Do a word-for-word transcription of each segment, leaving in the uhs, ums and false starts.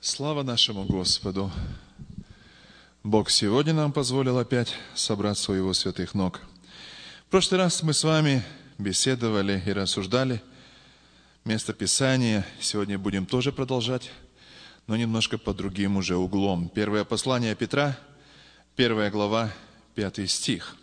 Слава нашему Господу! Бог сегодня нам позволил опять собраться у Его святых ног. В прошлый раз мы с вами беседовали и рассуждали место Писания. Сегодня будем тоже продолжать, но немножко под другим уже углом. Первое послание Петра, первая глава, пятый стих.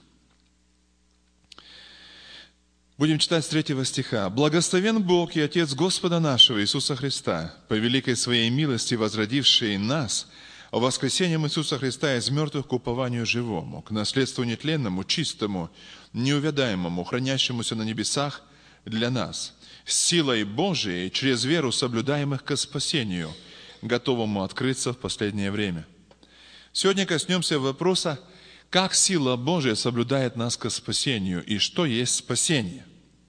Будем читать с третьего стиха. «Благословен Бог и Отец Господа нашего Иисуса Христа, по великой Своей милости возродивший нас воскресением Иисуса Христа из мертвых к упованию живому, к наследству нетленному, чистому, неувядаемому, хранящемуся на небесах для нас, с силой Божией, через веру соблюдаемых ко спасению, готовому открыться в последнее время». Сегодня коснемся вопроса, как сила Божия соблюдает нас ко спасению и что есть спасение.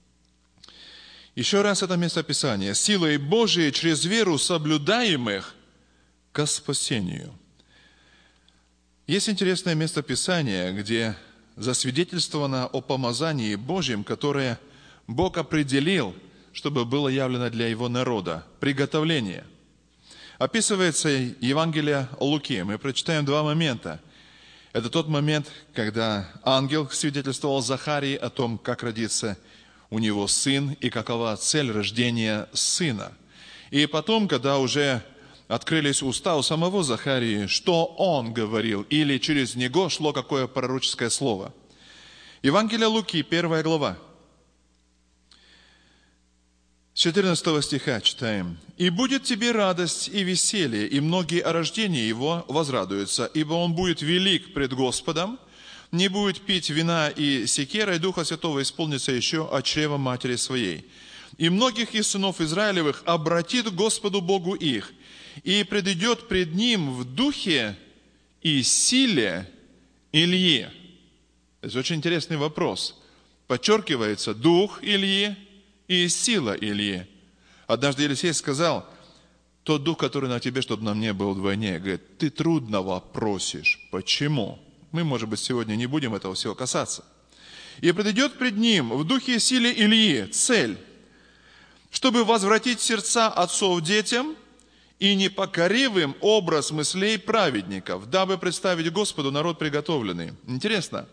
Еще раз это местописание. Силой Божией через веру соблюдаемых ко спасению. Есть интересное местописание, где засвидетельствовано о помазании Божьем, которое Бог определил, чтобы было явлено для Его народа. Приготовление. Описывается Евангелие Луки. Мы прочитаем два момента. Это тот момент, когда ангел свидетельствовал Захарии о том, как родится у него сын и какова цель рождения сына. И потом, когда уже открылись уста у самого Захарии, что он говорил, или через него шло какое пророческое слово. Евангелие Луки, первая глава. С четырнадцатого стиха читаем. «И будет тебе радость и веселье, и многие о рождении его возрадуются, ибо он будет велик пред Господом, не будет пить вина и секера, и Духа Святого исполнится еще от чрева матери своей. И многих из сынов Израилевых обратит к Господу Богу их, и предидет пред Ним в духе и силе Ильи». Это очень интересный вопрос. Подчеркивается дух Ильи и сила Ильи. Однажды Елисей сказал: тот дух, который на тебе, чтобы на мне был вдвойне. Говорит, ты трудного просишь. Почему? Мы, может быть, сегодня не будем этого всего касаться. И придет пред ним в духе и силе Ильи цель, чтобы возвратить сердца отцов детям и непокоривым образ мыслей праведников, дабы представить Господу народ приготовленный. Интересно.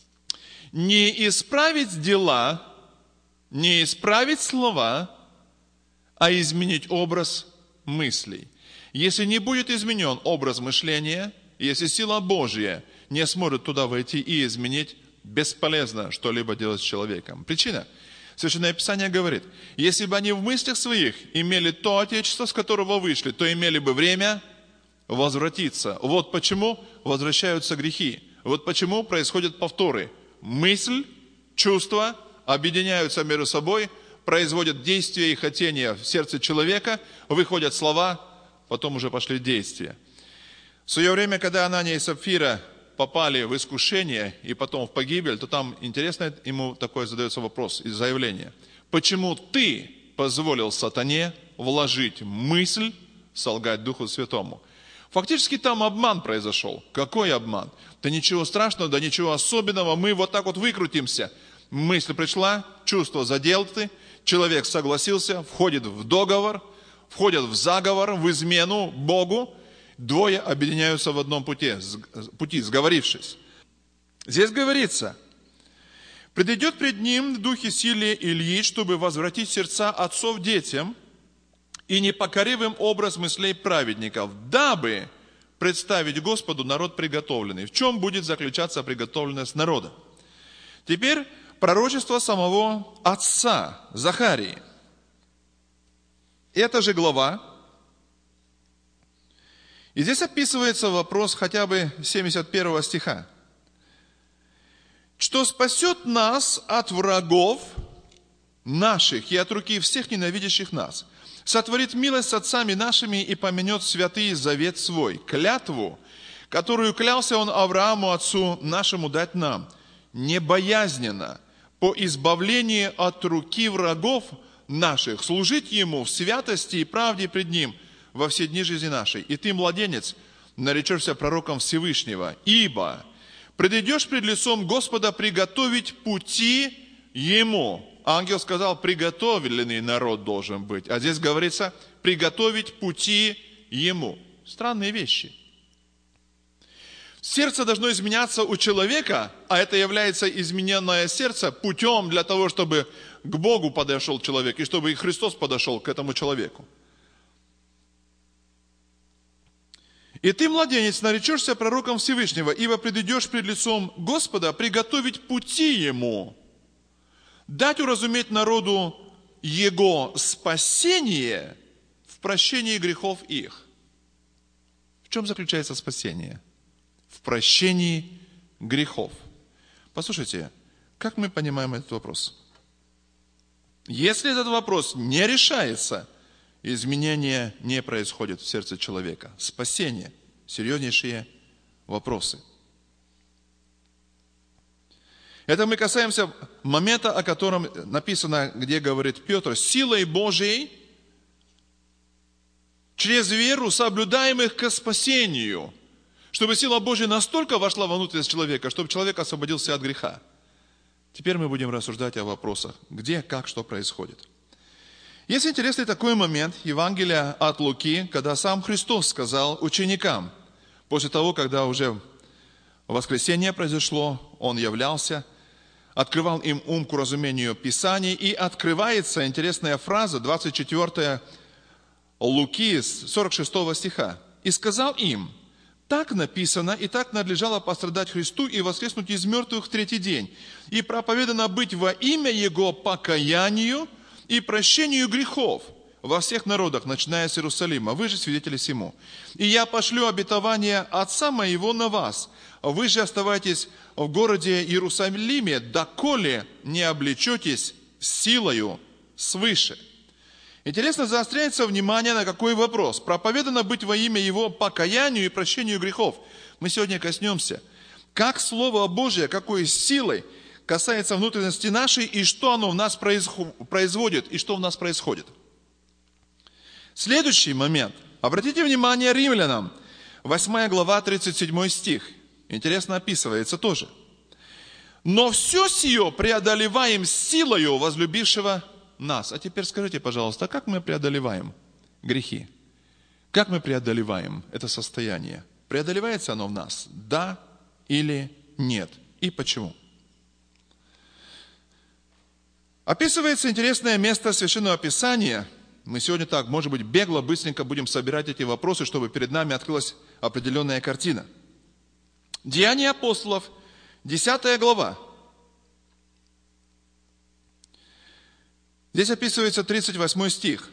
Не исправить дела, не исправить слова, а изменить образ мыслей. Если не будет изменен образ мышления, если сила Божья не сможет туда войти и изменить, бесполезно что-либо делать с человеком. Причина. Священное Писание говорит, если бы они в мыслях своих имели то отечество, с которого вышли, то имели бы время возвратиться. Вот почему возвращаются грехи. Вот почему происходят повторы. Мысль, чувство объединяются между собой, производят действия и хотения в сердце человека, выходят слова, потом уже пошли действия. В свое время, когда Анания и Сапфира попали в искушение и потом в погибель, то там интересно ему такой задается вопрос и заявление. Почему ты позволил сатане вложить мысль солгать Духу Святому? Фактически там обман произошел. Какой обман? Да ничего страшного, да ничего особенного, мы вот так вот выкрутимся. Мысль пришла, чувство задел ты, человек согласился, входит в договор, входит в заговор, в измену Богу. Двое объединяются в одном пути, пути, сговорившись. Здесь говорится, «Предидет пред ним в духе силе Ильи, чтобы возвратить сердца отцов детям и непокоривым образ мыслей праведников, дабы представить Господу народ приготовленный». В чем будет заключаться приготовленность народа? Теперь пророчество самого отца Захарии. Эта же глава. И здесь описывается вопрос хотя бы семьдесят первого стиха. «Что спасет нас от врагов наших и от руки всех ненавидящих нас, сотворит милость с отцами нашими и помянет святый завет свой, клятву, которую клялся он Аврааму, отцу нашему, дать нам, небоязненно, по избавлению от руки врагов наших, служить ему в святости и правде пред ним во все дни жизни нашей. И ты, младенец, наречешься пророком Всевышнего, ибо предидешь пред лицом Господа приготовить пути ему». Ангел сказал, приготовленный народ должен быть. А здесь говорится, приготовить пути ему. Странные вещи. Сердце должно изменяться у человека, а это является измененное сердце путем для того, чтобы к Богу подошел человек, и чтобы и Христос подошел к этому человеку. И ты, младенец, наречешься пророком Всевышнего, ибо предыдешь пред лицом Господа приготовить пути Ему, дать уразуметь народу Его спасение в прощении грехов их. В чем заключается спасение? В прощении грехов. Послушайте, как мы понимаем этот вопрос? Если этот вопрос не решается, изменения не происходит в сердце человека. Спасение. Серьезнейшие вопросы. Это мы касаемся момента, о котором написано, где говорит Петр, силой Божией через веру соблюдаемых к спасению, чтобы сила Божья настолько вошла во внутренность человека, чтобы человек освободился от греха. Теперь мы будем рассуждать о вопросах, где, как, что происходит. Есть интересный такой момент Евангелия от Луки, когда сам Христос сказал ученикам, после того, когда уже воскресение произошло, Он являлся, открывал им ум к разумению Писаний, и открывается интересная фраза, двадцать четвёртая Луки, сорок шестого стиха. «И сказал им, так написано, и так надлежало пострадать Христу и воскреснуть из мертвых в третий день, и проповедано быть во имя Его покаянию и прощению грехов во всех народах, начиная с Иерусалима. Вы же свидетели сему. И я пошлю обетование Отца моего на вас. Вы же оставайтесь в городе Иерусалиме, доколе не облечетесь силою свыше». Интересно, заостряется внимание на какой вопрос? Проповедано быть во имя Его покаянию и прощению грехов. Мы сегодня коснемся, как Слово Божие, какой силой касается внутренности нашей, и что оно в нас производит, и что в нас происходит. Следующий момент. Обратите внимание Римлянам, восьмая глава, тридцать седьмой стих. Интересно описывается тоже. «Но все сие преодолеваем силою возлюбившего нас». А теперь скажите, пожалуйста, как мы преодолеваем грехи? Как мы преодолеваем это состояние? Преодолевается оно в нас? Да или нет? И почему? Описывается интересное место Священного Писания. Мы сегодня так, может быть, бегло, быстренько будем собирать эти вопросы, чтобы перед нами открылась определенная картина. Деяния апостолов, десятая глава. Здесь описывается тридцать восьмой стих.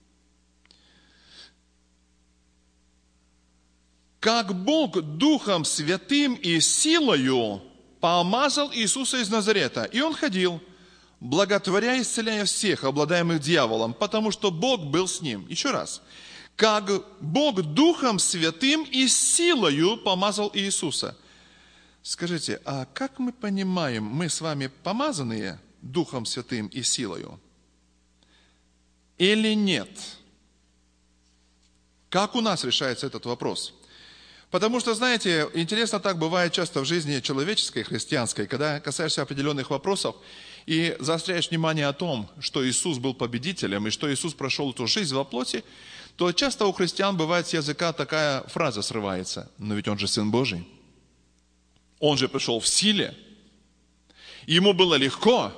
«Как Бог Духом Святым и силою помазал Иисуса из Назарета, и Он ходил, благотворя и исцеляя всех, обладаемых дьяволом, потому что Бог был с ним». Еще раз. «Как Бог Духом Святым и силою помазал Иисуса». Скажите, а как мы понимаем, мы с вами помазанные Духом Святым и силою? Или нет? Как у нас решается этот вопрос? Потому что, знаете, интересно так бывает часто в жизни человеческой, христианской, когда касаешься определенных вопросов и заостряешь внимание о том, что Иисус был победителем и что Иисус прошел эту жизнь во плоти, то часто у христиан бывает с языка такая фраза срывается: «Но ведь Он же Сын Божий, Он же пришел в силе, Ему было легко,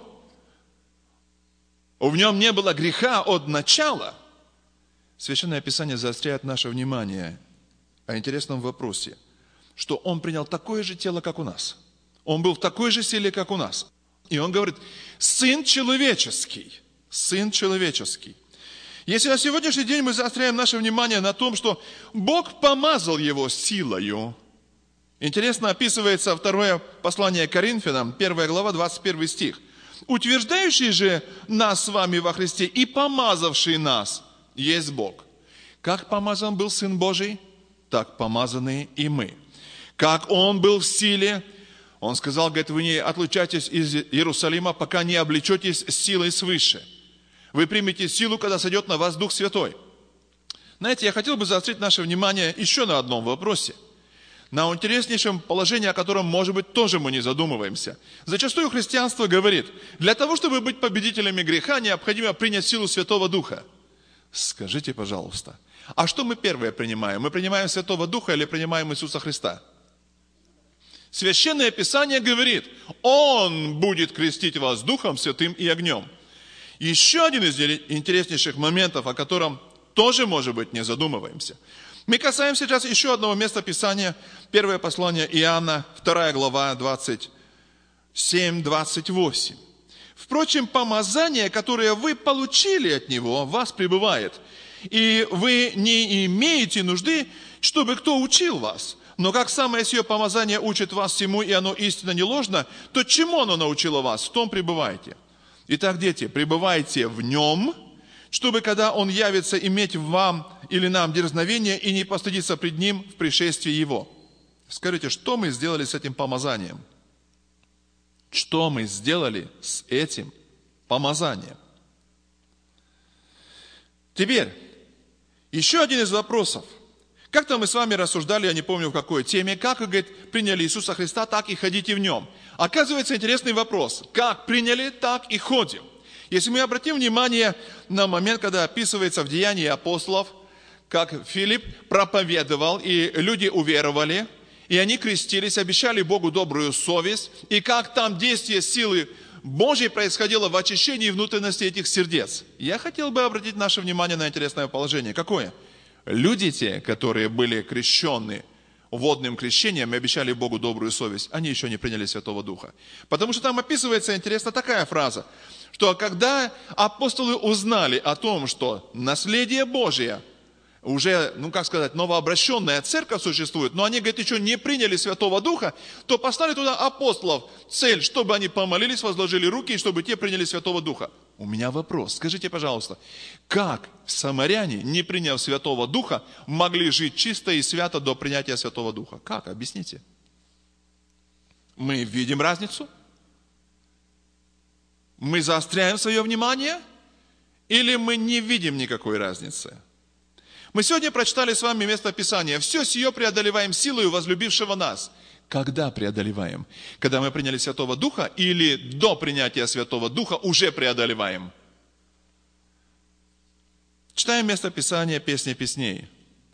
в Нем не было греха от начала». Священное Писание заостряет наше внимание о интересном вопросе, что Он принял такое же тело, как у нас. Он был в такой же силе, как у нас. И Он говорит: Сын человеческий, Сын человеческий. Если на сегодняшний день мы заостряем наше внимание на том, что Бог помазал Его силою, интересно описывается второе послание к Коринфянам, первая глава, двадцать первый стих. «Утверждающий же нас с вами во Христе и помазавший нас есть Бог. Как помазан был Сын Божий, так помазаны и мы. Как Он был в силе, Он сказал, говорит, вы не отлучайтесь из Иерусалима, пока не облечетесь силой свыше. Вы примете силу, когда сойдет на вас Дух Святой». Знаете, я хотел бы заострить наше внимание еще на одном вопросе. На интереснейшем положении, о котором, может быть, тоже мы не задумываемся. Зачастую христианство говорит, для того, чтобы быть победителями греха, необходимо принять силу Святого Духа. Скажите, пожалуйста, а что мы первое принимаем? Мы принимаем Святого Духа или принимаем Иисуса Христа? Священное Писание говорит, Он будет крестить вас Духом Святым и огнем. Еще один из интереснейших моментов, о котором тоже, может быть, не задумываемся. Мы касаемся сейчас еще одного места Писания, первое послание Иоанна, вторая глава, двадцать семь двадцать восемь. Впрочем, помазание, которое вы получили от Него, в вас пребывает, и вы не имеете нужды, чтобы кто учил вас. Но как самое сие помазание учит вас всему, и оно истинно не ложно, то чему оно научило вас, в том пребывайте. Итак, дети, пребывайте в Нем, чтобы, когда Он явится, иметь вам или нам дерзновение и не постыдиться пред Ним в пришествии Его. Скажите, что мы сделали с этим помазанием? Что мы сделали с этим помазанием? Теперь, еще один из вопросов. Как-то мы с вами рассуждали, я не помню в какой теме, как, говорит, приняли Иисуса Христа, так и ходите в Нем. Оказывается, интересный вопрос. Как приняли, так и ходим. Если мы обратим внимание на момент, когда описывается в Деянии апостолов, как Филипп проповедовал, и люди уверовали, и они крестились, обещали Богу добрую совесть, и как там действие силы Божьей происходило в очищении внутренности этих сердец. Я хотел бы обратить наше внимание на интересное положение. Какое? Люди те, которые были крещены водным крещением и обещали Богу добрую совесть, они еще не приняли Святого Духа. Потому что там описывается, интересно, такая фраза, что когда апостолы узнали о том, что наследие Божие, уже, ну как сказать, новообращенная церковь существует, но они, говорят, еще не приняли Святого Духа, то послали туда апостолов, цель, чтобы они помолились, возложили руки, и чтобы те приняли Святого Духа. У меня вопрос, скажите, пожалуйста, как самаряне, не приняв Святого Духа, могли жить чисто и свято до принятия Святого Духа? Как? Объясните. Мы видим разницу? Мы заостряем свое внимание? Или мы не видим никакой разницы? Мы сегодня прочитали с вами место Писания. «Все сие преодолеваем силою возлюбившего нас». Когда преодолеваем? Когда мы приняли Святого Духа или до принятия Святого Духа уже преодолеваем? Читаем место Писания Песни Песней.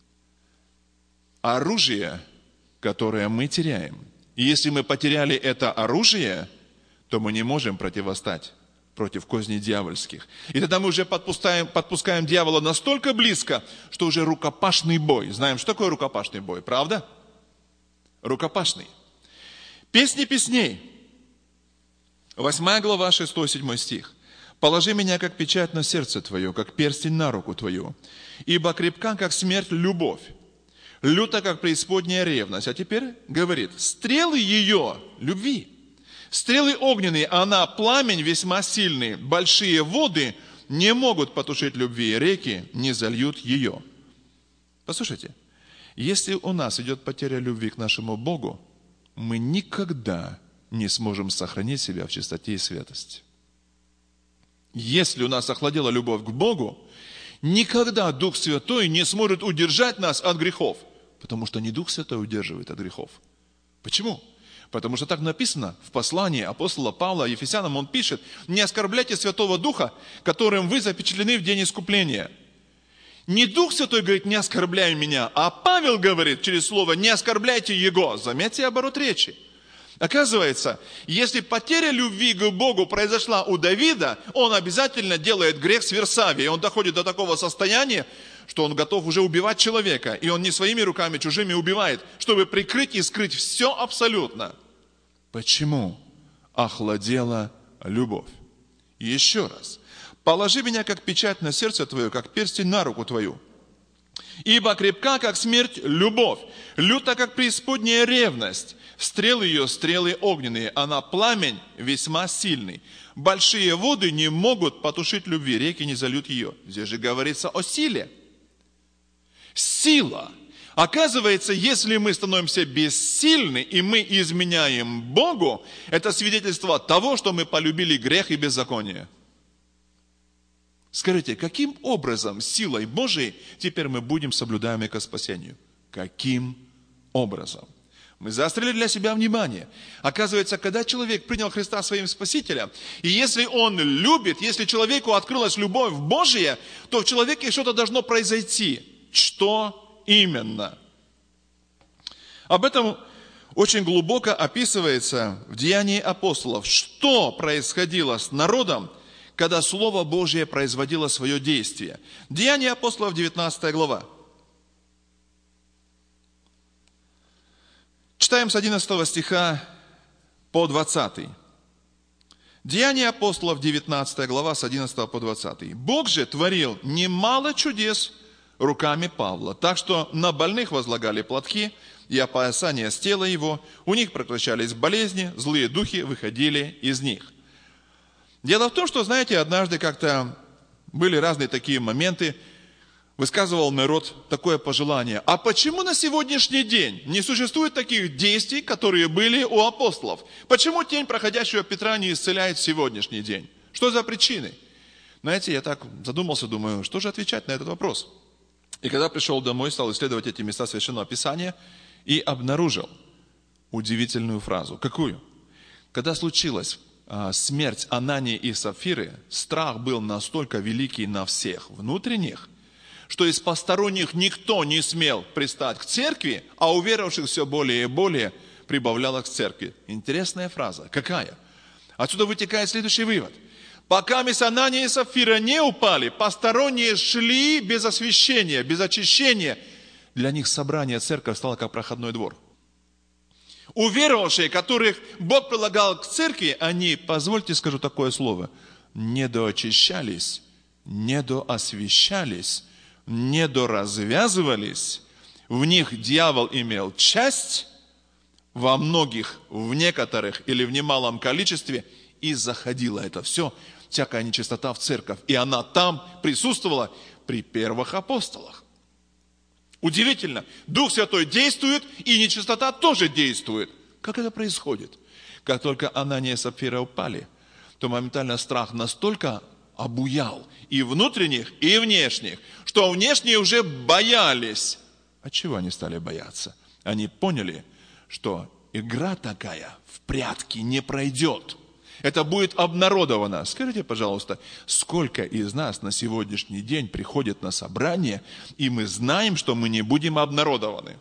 Оружие, которое мы теряем. И если мы потеряли это оружие, то мы не можем противостать против козней дьявольских. И тогда мы уже подпускаем, подпускаем дьявола настолько близко, что уже рукопашный бой. Знаем, что такое рукопашный бой, правда? Рукопашный. Песни Песней. Восьмая глава, шестой-седьмой стих. «Положи меня, как печать на сердце твое, как перстень на руку твою, ибо крепка, как смерть, любовь, люта, как преисподняя ревность». А теперь говорит, стрелы ее, любви, стрелы огненные, она пламень весьма сильный, большие воды не могут потушить любви, реки не зальют ее. Послушайте, если у нас идет потеря любви к нашему Богу, мы никогда не сможем сохранить себя в чистоте и святости. Если у нас охладела любовь к Богу, никогда Дух Святой не сможет удержать нас от грехов, потому что не Дух Святой удерживает от грехов. Почему? Потому что так написано в послании апостола Павла Ефесянам, он пишет, «Не оскорбляйте Святого Духа, которым вы запечатлены в день искупления». Не Дух Святой говорит, не оскорбляй меня, а Павел говорит через слово, не оскорбляйте Его. Заметьте оборот речи. Оказывается, если потеря любви к Богу произошла у Давида, он обязательно делает грех сверсавия. Он доходит до такого состояния, что он готов уже убивать человека. И он не своими руками, чужими убивает, чтобы прикрыть и скрыть все абсолютно. Почему охладела любовь? Еще раз. «Положи меня, как печать на сердце твое, как перстень на руку твою. Ибо крепка, как смерть, любовь, люта, как преисподняя ревность. Стрелы ее, стрелы огненные, она пламень весьма сильный. Большие воды не могут потушить любви, реки не зальют ее». Здесь же говорится о силе. Сила. Оказывается, если мы становимся бессильны, и мы изменяем Богу, это свидетельство того, что мы полюбили грех и беззаконие. Скажите, каким образом силой Божией теперь мы будем соблюдаемы ко спасению? Каким образом? Мы заострили для себя внимание. Оказывается, когда человек принял Христа своим Спасителем, и если он любит, если человеку открылась любовь Божия, то в человеке что-то должно произойти. Что именно? Об этом очень глубоко описывается в Деянии апостолов, что происходило с народом, когда Слово Божие производило свое действие. Деяния апостолов, девятнадцатая глава. Читаем с одиннадцатого стиха по двадцатый. Деяния апостолов, девятнадцатая глава, с одиннадцатого по двадцатый. «Бог же творил немало чудес руками Павла, так что на больных возлагали платки и опоясания с тела его, у них прекращались болезни, злые духи выходили из них». Дело в том, что, знаете, однажды как-то были разные такие моменты, высказывал народ такое пожелание. А почему на сегодняшний день не существует таких действий, которые были у апостолов? Почему тень проходящего Петра не исцеляет в сегодняшний день? Что за причины? Знаете, я так задумался, думаю, что же отвечать на этот вопрос? И когда пришел домой, стал исследовать эти места Священного Писания и обнаружил удивительную фразу. Какую? Когда случилась а, смерть Анании и Сапфиры, страх был настолько великий на всех внутренних, что из посторонних никто не смел пристать к церкви, а у веровавших все более и более прибавлялось к церкви. Интересная фраза. Какая? Отсюда вытекает следующий вывод. Пока Анания и Сапфира не упали, посторонние шли без освящения, без очищения. Для них собрание, церковь стала как проходной двор. Уверовавшие, которых Бог прилагал к церкви, они, позвольте скажу такое слово, недоочищались, недоосвящались, недоразвязывались, в них дьявол имел часть, во многих, в некоторых или в немалом количестве, и заходило это все, всякая нечистота в церковь. И она там присутствовала при первых апостолах. Удивительно, Дух Святой действует, и нечистота тоже действует. Как это происходит? Как только Анания и Сапфира упали, то моментально страх настолько обуял и внутренних, и внешних, что внешние уже боялись. От чего они стали бояться? Они поняли, что игра такая в прятки не пройдет. Это будет обнародовано. Скажите, пожалуйста, сколько из нас на сегодняшний день приходит на собрание, и мы знаем, что мы не будем обнародованы?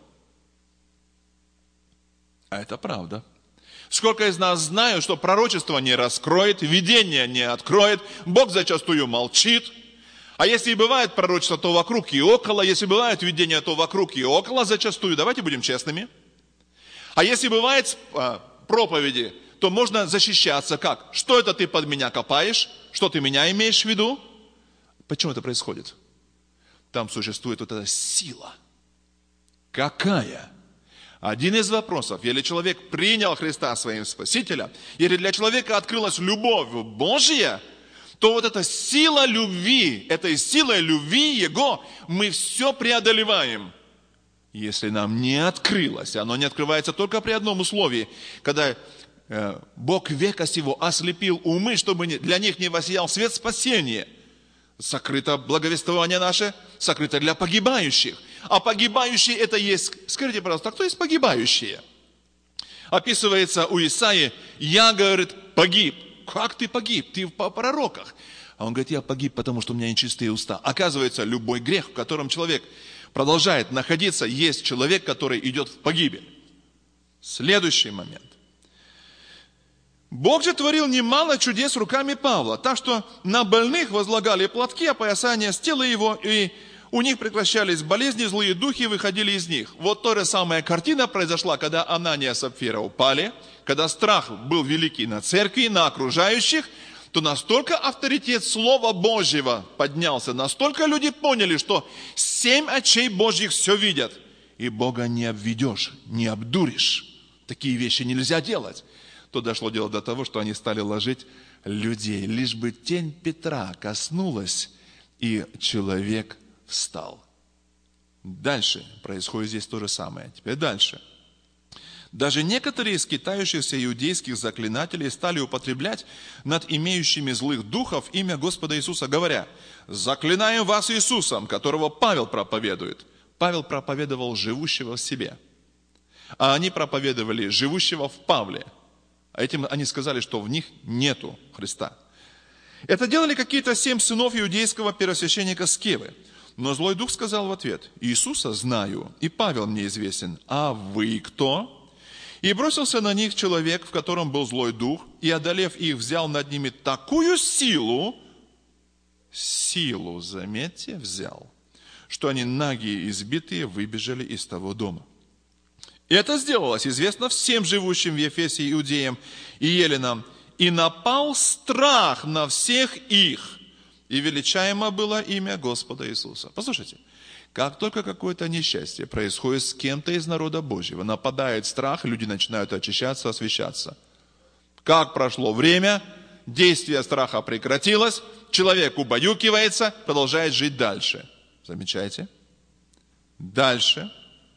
А это правда. Сколько из нас знают, что пророчество не раскроет, видение не откроет, Бог зачастую молчит. А если и бывает пророчество, то вокруг и около, если бывает видение, то вокруг и около зачастую. Давайте будем честными. А если бывает а, проповеди, то можно защищаться как? Что это ты под меня копаешь? Что ты меня имеешь в виду? Почему это происходит? Там существует вот эта сила. Какая? Один из вопросов, если человек принял Христа своим Спасителем, если для человека открылась любовь Божья, то вот эта сила любви, этой силой любви Его мы все преодолеваем. Если нам не открылось, оно не открывается только при одном условии, когда э, Бог века сего ослепил умы, чтобы для них не воссиял свет спасения. Сокрыто благовествование наше, сокрыто для погибающих. А погибающие это есть... Скажите, пожалуйста, а кто есть погибающие? Описывается у Исаии, я, говорит, погиб. Как ты погиб? Ты в пророках. А он говорит, я погиб, потому что у меня нечистые уста. Оказывается, любой грех, в котором человек продолжает находиться, есть человек, который идет в погибель. Следующий момент. Бог же творил немало чудес руками Павла, так что на больных возлагали платки, опоясания с тела его, и у них прекращались болезни, злые духи выходили из них. Вот та же самая картина произошла, когда Анания и Сапфира упали, когда страх был великий на церкви, на окружающих, то настолько авторитет Слова Божьего поднялся, настолько люди поняли, что семь очей Божьих все видят, и Бога не обведешь, не обдуришь. Такие вещи нельзя делать. То дошло дело до того, что они стали ложить людей, лишь бы тень Петра коснулась, и человек встал. Дальше происходит здесь то же самое. Теперь дальше. Даже некоторые из скитающихся иудейских заклинателей стали употреблять над имеющими злых духов имя Господа Иисуса, говоря, «Заклинаем вас Иисусом, которого Павел проповедует». Павел проповедовал живущего в себе. а они проповедовали живущего в Павле. А этим они сказали, что в них нету Христа. Это делали какие-то семь сынов иудейского первосвященника Скевы. Но злой дух сказал в ответ: Иисуса знаю, и Павел мне известен, а вы кто? И бросился на них человек, в котором был злой дух, и, одолев их, взял над ними такую силу, силу, заметьте, взял, что они нагие и избитые выбежали из того дома. И это сделалось известно всем живущим в Ефесе иудеям и еленам, и напал страх на всех их, и величаемо было имя Господа Иисуса. Послушайте, как только какое-то несчастье происходит с кем-то из народа Божьего, нападает страх, люди начинают очищаться, освящаться. Как прошло время, действие страха прекратилось, человек убаюкивается, продолжает жить дальше. Замечаете? Дальше.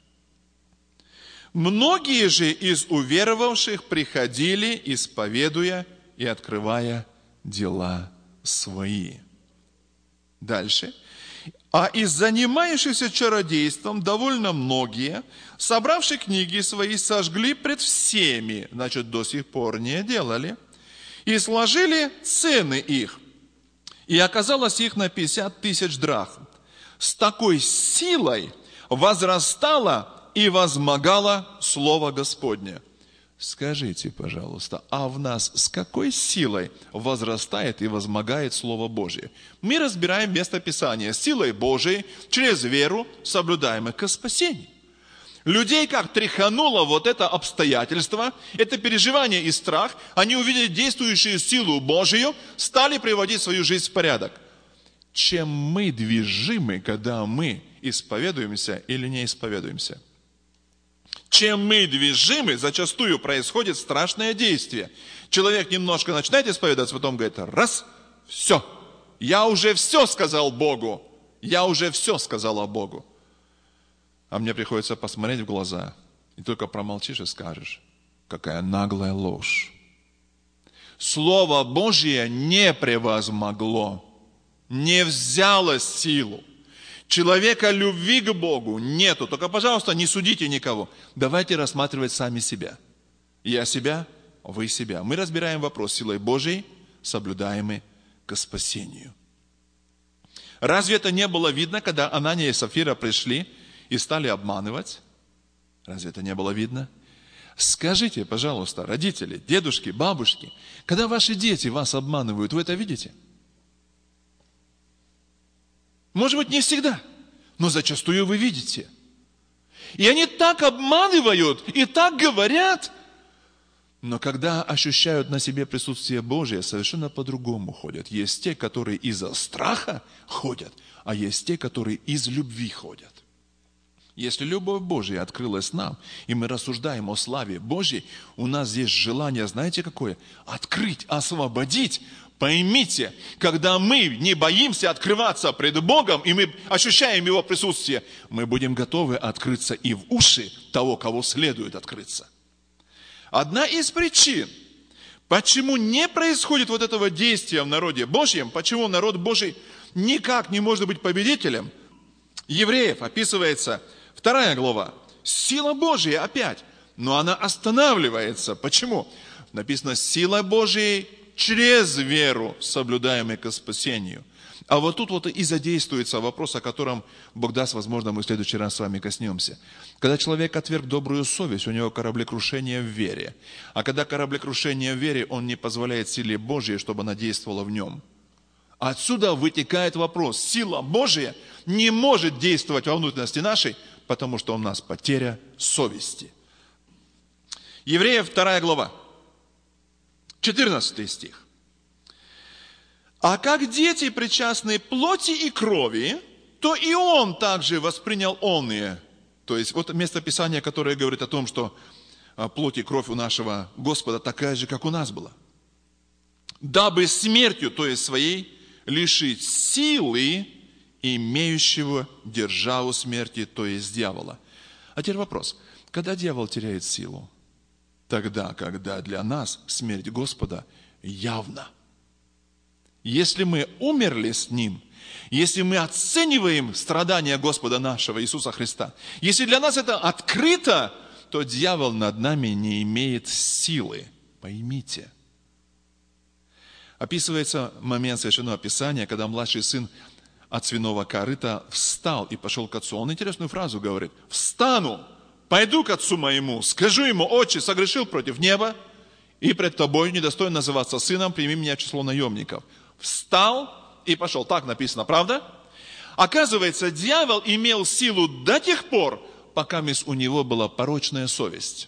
Многие же из уверовавших приходили, исповедуя и открывая дела свои. Дальше. А из занимающихся чародейством довольно многие, собравшие книги свои, сожгли пред всеми, значит, до сих пор не делали, и сложили цены их. И оказалось их на пятьдесят тысяч драхм. С такой силой возрастало и возмогало Слово Господне. Скажите, пожалуйста, а в нас с какой силой возрастает и возмогает Слово Божье? Мы разбираем место Писания. Силой Божией, через веру, соблюдаемых ко спасению. Людей как тряхануло вот это обстоятельство, это переживание и страх, они увидели действующую силу Божию, стали приводить свою жизнь в порядок. Чем мы движимы, когда мы исповедуемся или не исповедуемся? Чем мы движимы, зачастую происходит страшное действие. Человек немножко начинает исповедоваться, потом говорит: раз, все, я уже все сказал Богу, я уже все сказала Богу. А мне приходится посмотреть в глаза, и только промолчишь и скажешь: какая наглая ложь. Слово Божье не превозмогло, не взяло силу. Человека любви к Богу нету. Только, пожалуйста, не судите никого. Давайте рассматривать сами себя. Я себя, вы себя. Мы разбираем вопрос силой Божией, соблюдаемой к спасению. Разве это не было видно, когда Анания и Сапфира пришли и стали обманывать? Разве это не было видно? Скажите, пожалуйста, родители, дедушки, бабушки, когда ваши дети вас обманывают, вы это видите? Может быть, не всегда, но зачастую вы видите. И они так обманывают и так говорят, но когда ощущают на себе присутствие Божие, совершенно по-другому ходят. Есть те, которые из-за страха ходят, а есть те, которые из любви ходят. Если любовь Божия открылась нам, и мы рассуждаем о славе Божьей, у нас есть желание, знаете какое? Открыть, освободить. Поймите, когда мы не боимся открываться пред Богом, и мы ощущаем Его присутствие, мы будем готовы открыться и в уши того, кого следует открыться. Одна из причин, почему не происходит вот этого действия в народе Божьем, почему народ Божий никак не может быть победителем, евреев описывается вторая глава. Сила Божья опять, но она останавливается. Почему? Написано: сила Божья через веру, соблюдаемой ко спасению. А вот тут вот и задействуется вопрос, о котором Бог даст, возможно, мы в следующий раз с вами коснемся. Когда человек отверг добрую совесть, у него кораблекрушение в вере. А когда кораблекрушение в вере, он не позволяет силе Божьей, чтобы она действовала в нем. Отсюда вытекает вопрос: сила Божия не может действовать во внутренности нашей, потому что у нас потеря совести. Евреев вторая глава. четырнадцатый стих. А как дети, причастные плоти и крови, то и он также воспринял оные. То есть вот место Писания, которое говорит о том, что плоть и кровь у нашего Господа такая же, как у нас была. Дабы смертью, то есть своей, лишить силы имеющего державу смерти, то есть дьявола. А теперь вопрос. Когда дьявол теряет силу? Тогда, когда для нас смерть Господа явна. Если мы умерли с Ним, если мы оцениваем страдания Господа нашего Иисуса Христа, если для нас это открыто, то дьявол над нами не имеет силы. Поймите. Описывается момент Священного Писания, когда младший сын от свиного корыта встал и пошел к отцу. Он интересную фразу говорит. «Встану, пойду к отцу моему, скажу ему: отче, согрешил против неба, и пред тобой недостоин называться сыном, прими меня в число наемников». Встал и пошел. Так написано, правда? Оказывается, дьявол имел силу до тех пор, пока у него была порочная совесть.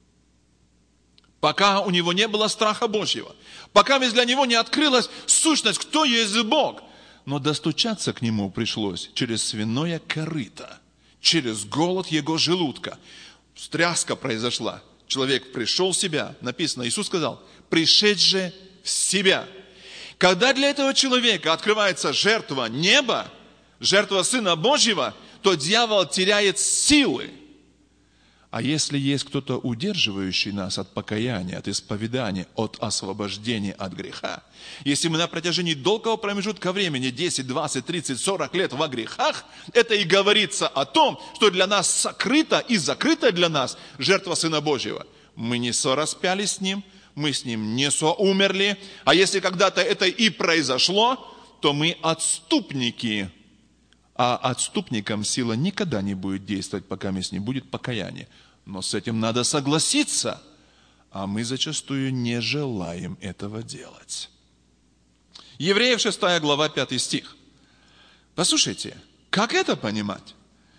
Пока у него не было страха Божьего. Пока для него не открылась сущность, кто есть Бог. Но достучаться к нему пришлось через свиное корыто, через голод его желудка. Встряска произошла. Человек пришел в себя. Написано, Иисус сказал: пришедь же в себя. Когда для этого человека открывается жертва неба, жертва Сына Божьего, то дьявол теряет силы. А если есть кто-то, удерживающий нас от покаяния, от исповедания, от освобождения от греха, если мы на протяжении долгого промежутка времени, десять, двадцать, тридцать, сорок лет во грехах, это и говорится о том, что для нас сокрыта и закрыта для нас жертва Сына Божьего. Мы не сораспялись с Ним, мы с Ним не соумерли, а если когда-то это и произошло, то мы отступники. А отступникам сила никогда не будет действовать, пока с ним будет покаяние. Но с этим надо согласиться, а мы зачастую не желаем этого делать. Евреев шестая глава, пятый стих. Послушайте, как это понимать?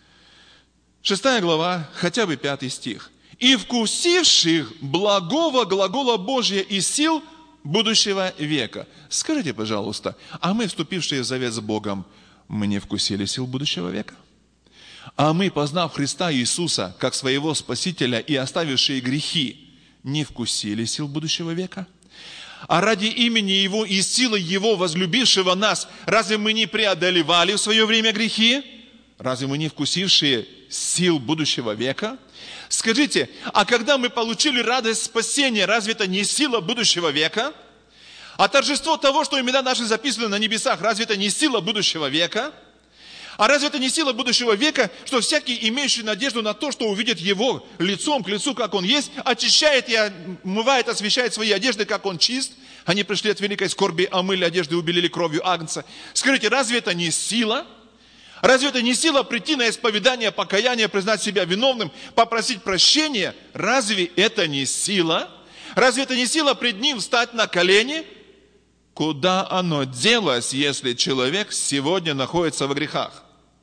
Шестая глава, хотя бы пятый стих. «И вкусивших благого глагола Божия и сил будущего века». Скажите, пожалуйста, а мы, вступившие в завет с Богом, мы не вкусили сил будущего века? А мы, познав Христа Иисуса как своего Спасителя и оставившие грехи, не вкусили сил будущего века? А ради имени Его и силы Его, возлюбившего нас, разве мы не преодолевали в свое время грехи? Разве мы не вкусившие сил будущего века? Скажите, а когда мы получили радость спасения, разве это не сила будущего века? А торжество того, что имена наши записаны на небесах, разве это не сила будущего века? А разве это не сила будущего века, что всякий, имеющий надежду на то, что увидит Его лицом к лицу, как Он есть, очищает и омывает, освещает свои одежды, как Он чист? Они пришли от великой скорби, омыли одежды, убелили кровью агнца. Скажите, разве это не сила? Разве это не сила прийти на исповедание, покаяние, признать себя виновным, попросить прощения? Разве это не сила? Разве это не сила пред Ним встать на колени? Куда оно делось, если человек сегодня находится во грехах?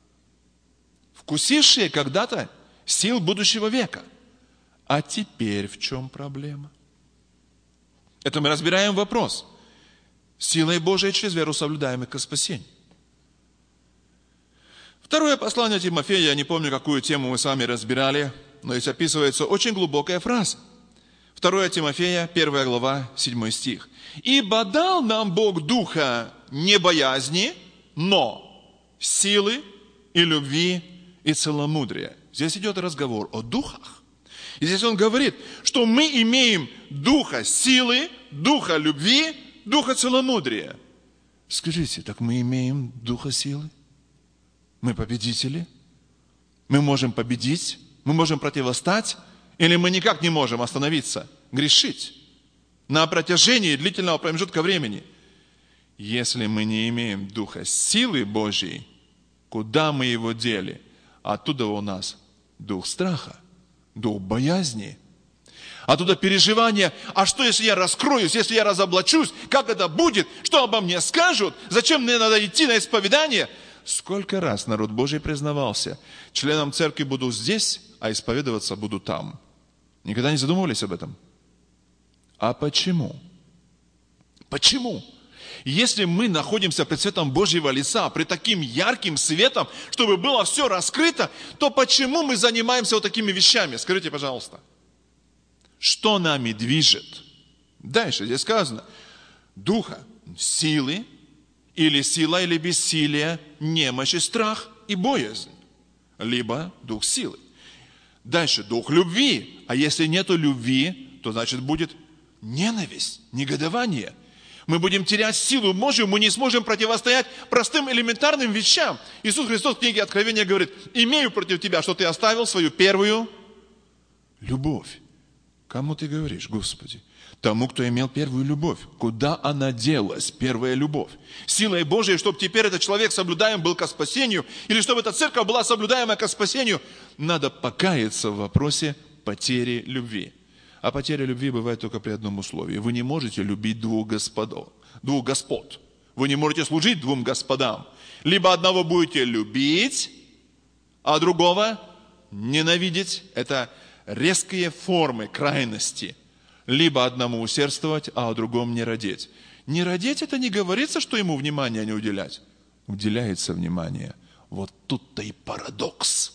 Вкусившие когда-то сил будущего века. А теперь в чем проблема? Это мы разбираем вопрос. Силой Божией через веру соблюдаемых ко спасению. Второе послание Тимофея, я не помню, какую тему мы с вами разбирали, но здесь описывается очень глубокая фраза. Второе Тимофея, первая глава, седьмой стих. «Ибо дал нам Бог духа не боязни, но силы и любви и целомудрия». Здесь идет разговор о духах. И здесь он говорит, что мы имеем духа силы, духа любви, духа целомудрия. Скажите, так мы имеем духа силы? Мы победители? Мы можем победить? Мы можем противостать? Или мы никак не можем остановиться, грешить на протяжении длительного промежутка времени? Если мы не имеем духа силы Божьей, куда мы его дели? Оттуда у нас дух страха, дух боязни. Оттуда переживания, а что если я раскроюсь, если я разоблачусь, как это будет, что обо мне скажут, зачем мне надо идти на исповедание? Сколько раз народ Божий признавался, членом церкви буду здесь, а исповедоваться буду там. Никогда не задумывались об этом? А почему? Почему? Если мы находимся пред светом Божьего лица, пред таким ярким светом, чтобы было все раскрыто, то почему мы занимаемся вот такими вещами? Скажите, пожалуйста. Что нами движет? Дальше здесь сказано. Духа, силы, или сила, или бессилие, немощь и страх и боязнь. Либо дух силы. Дальше дух любви. А если нету любви, то значит будет ненависть, негодование. Мы будем терять силу Божью, мы не сможем противостоять простым элементарным вещам. Иисус Христос в книге Откровения говорит: имею против тебя, что ты оставил свою первую Любовь. Кому ты говоришь, Господи? Тому, кто имел первую любовь. Куда она делась, первая любовь? Силой Божией, чтобы теперь этот человек соблюдаем был ко спасению, или чтобы эта церковь была соблюдаемая ко спасению, надо покаяться в вопросе потери любви. А потеря любви бывает только при одном условии. Вы не можете любить двух господов, двух господ. Вы не можете служить двум господам. Либо одного будете любить, а другого ненавидеть. Это резкие формы крайности. Либо одному усердствовать, а о другом не родить. Не родить — это не говорится, что ему внимания не уделять. Уделяется внимание. Вот тут-то и парадокс.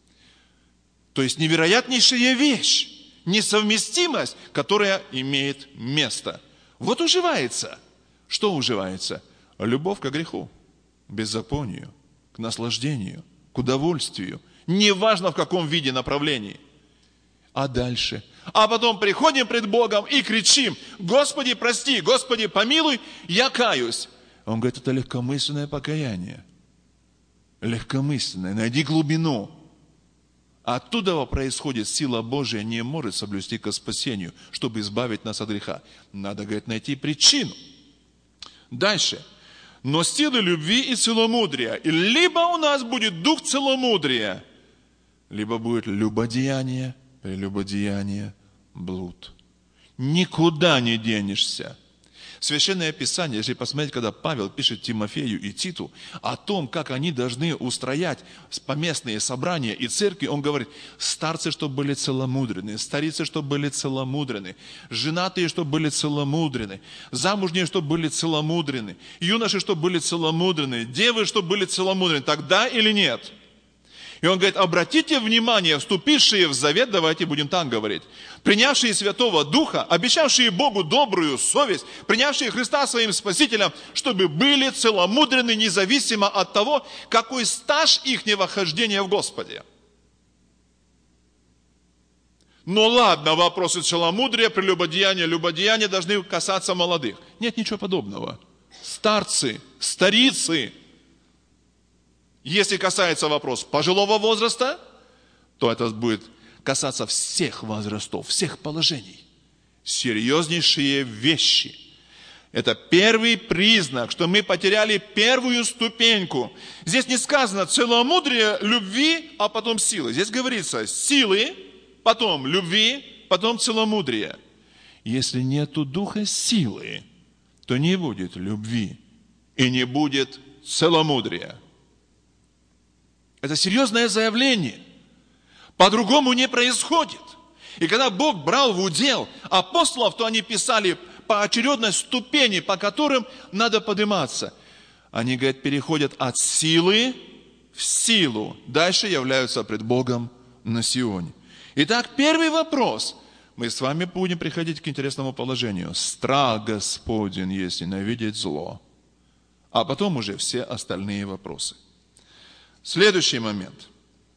То есть невероятнейшая вещь. Несовместимость, которая имеет место. Вот уживается. Что уживается? Любовь к греху, к беззаконию, к наслаждению, к удовольствию. Неважно в каком виде, направлении. А дальше? А потом приходим пред Богом и кричим: Господи, прости, Господи, помилуй, я каюсь. Он говорит, это легкомысленное покаяние. Легкомысленное. Найди глубину. Оттуда происходит сила Божия, не может соблюсти ко спасению, чтобы избавить нас от греха. Надо, говорит, найти причину. Дальше. Но силы любви и целомудрия. И либо у нас будет дух целомудрия, либо будет любодеяние, прелюбодеяние, блуд. Никуда не денешься. Священное Писание, если посмотреть, когда Павел пишет Тимофею и Титу о том, как они должны устроять поместные собрания и церкви, он говорит, старцы, чтобы были целомудрены, старицы, чтобы были целомудрены, женатые, чтобы были целомудрены, замужние, чтобы были целомудрены, юноши, чтобы были целомудрены, девы, чтобы были целомудрены. Тогда или нет? И он говорит, обратите внимание, вступившие в завет, давайте будем так говорить, принявшие Святого Духа, обещавшие Богу добрую совесть, принявшие Христа своим Спасителем, чтобы были целомудрены независимо от того, какой стаж ихнего хождения в Господе. Ну ладно, вопросы целомудрия, прелюбодеяния, любодеяния должны касаться молодых. Нет ничего подобного. Старцы, старицы. Если касается вопрос пожилого возраста, то это будет касаться всех возрастов, всех положений. Серьезнейшие вещи. Это первый признак, что мы потеряли первую ступеньку. Здесь не сказано целомудрие, любви, а потом силы. Здесь говорится силы, потом любви, потом целомудрие. Если нету духа силы, то не будет любви и не будет целомудрия. Это серьезное заявление. По-другому не происходит. И когда Бог брал в удел апостолов, то они писали поочередно ступени, по которым надо подниматься. Они, говорят, переходят от силы в силу. Дальше являются пред Богом на Сионе. Итак, первый вопрос. Мы с вами будем приходить к интересному положению. Страх Господень есть ненавидеть зло. А потом уже все остальные вопросы. Следующий момент.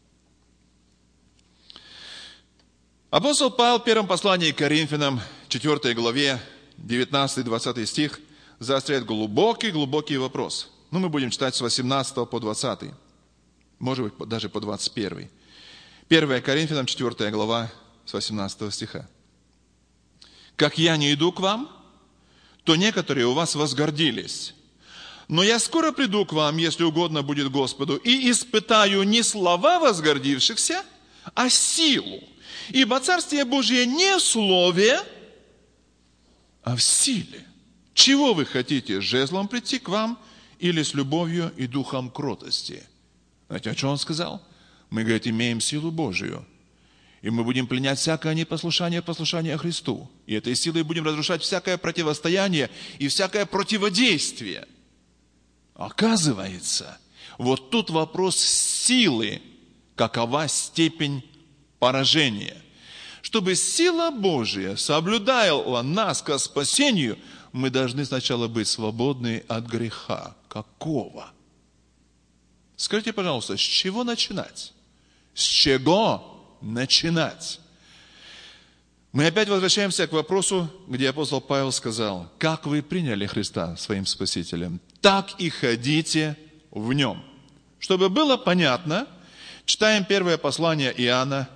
Апостол Павел в первом послании к Коринфянам, четвёртой главе, девятнадцатый-двадцатый стих, заостряет глубокий-глубокий вопрос. Ну, мы будем читать с восемнадцатого по двадцатый. Может быть, даже по двадцать первый. первое Коринфянам, четвёртая глава, с восемнадцатого стиха. «Как я не иду к вам, то некоторые у вас возгордились. Но я скоро приду к вам, если угодно будет Господу, и испытаю не слова возгордившихся, а силу. Ибо Царствие Божие не в слове, а в силе. Чего вы хотите, жезлом прийти к вам или с любовью и духом кротости?» Знаете, о чем он сказал? Мы, говорит, имеем силу Божию. И мы будем пленять всякое непослушание, послушание Христу. И этой силой будем разрушать всякое противостояние и всякое противодействие. Оказывается, вот тут вопрос силы, какова степень поражения. Чтобы сила Божия соблюдала нас ко спасению, мы должны сначала быть свободны от греха. Какого? Скажите, пожалуйста, с чего начинать? С чего начинать? Мы опять возвращаемся к вопросу, где апостол Павел сказал, как вы приняли Христа своим Спасителем, так и ходите в Нем. Чтобы было понятно, читаем первое послание Иоанна,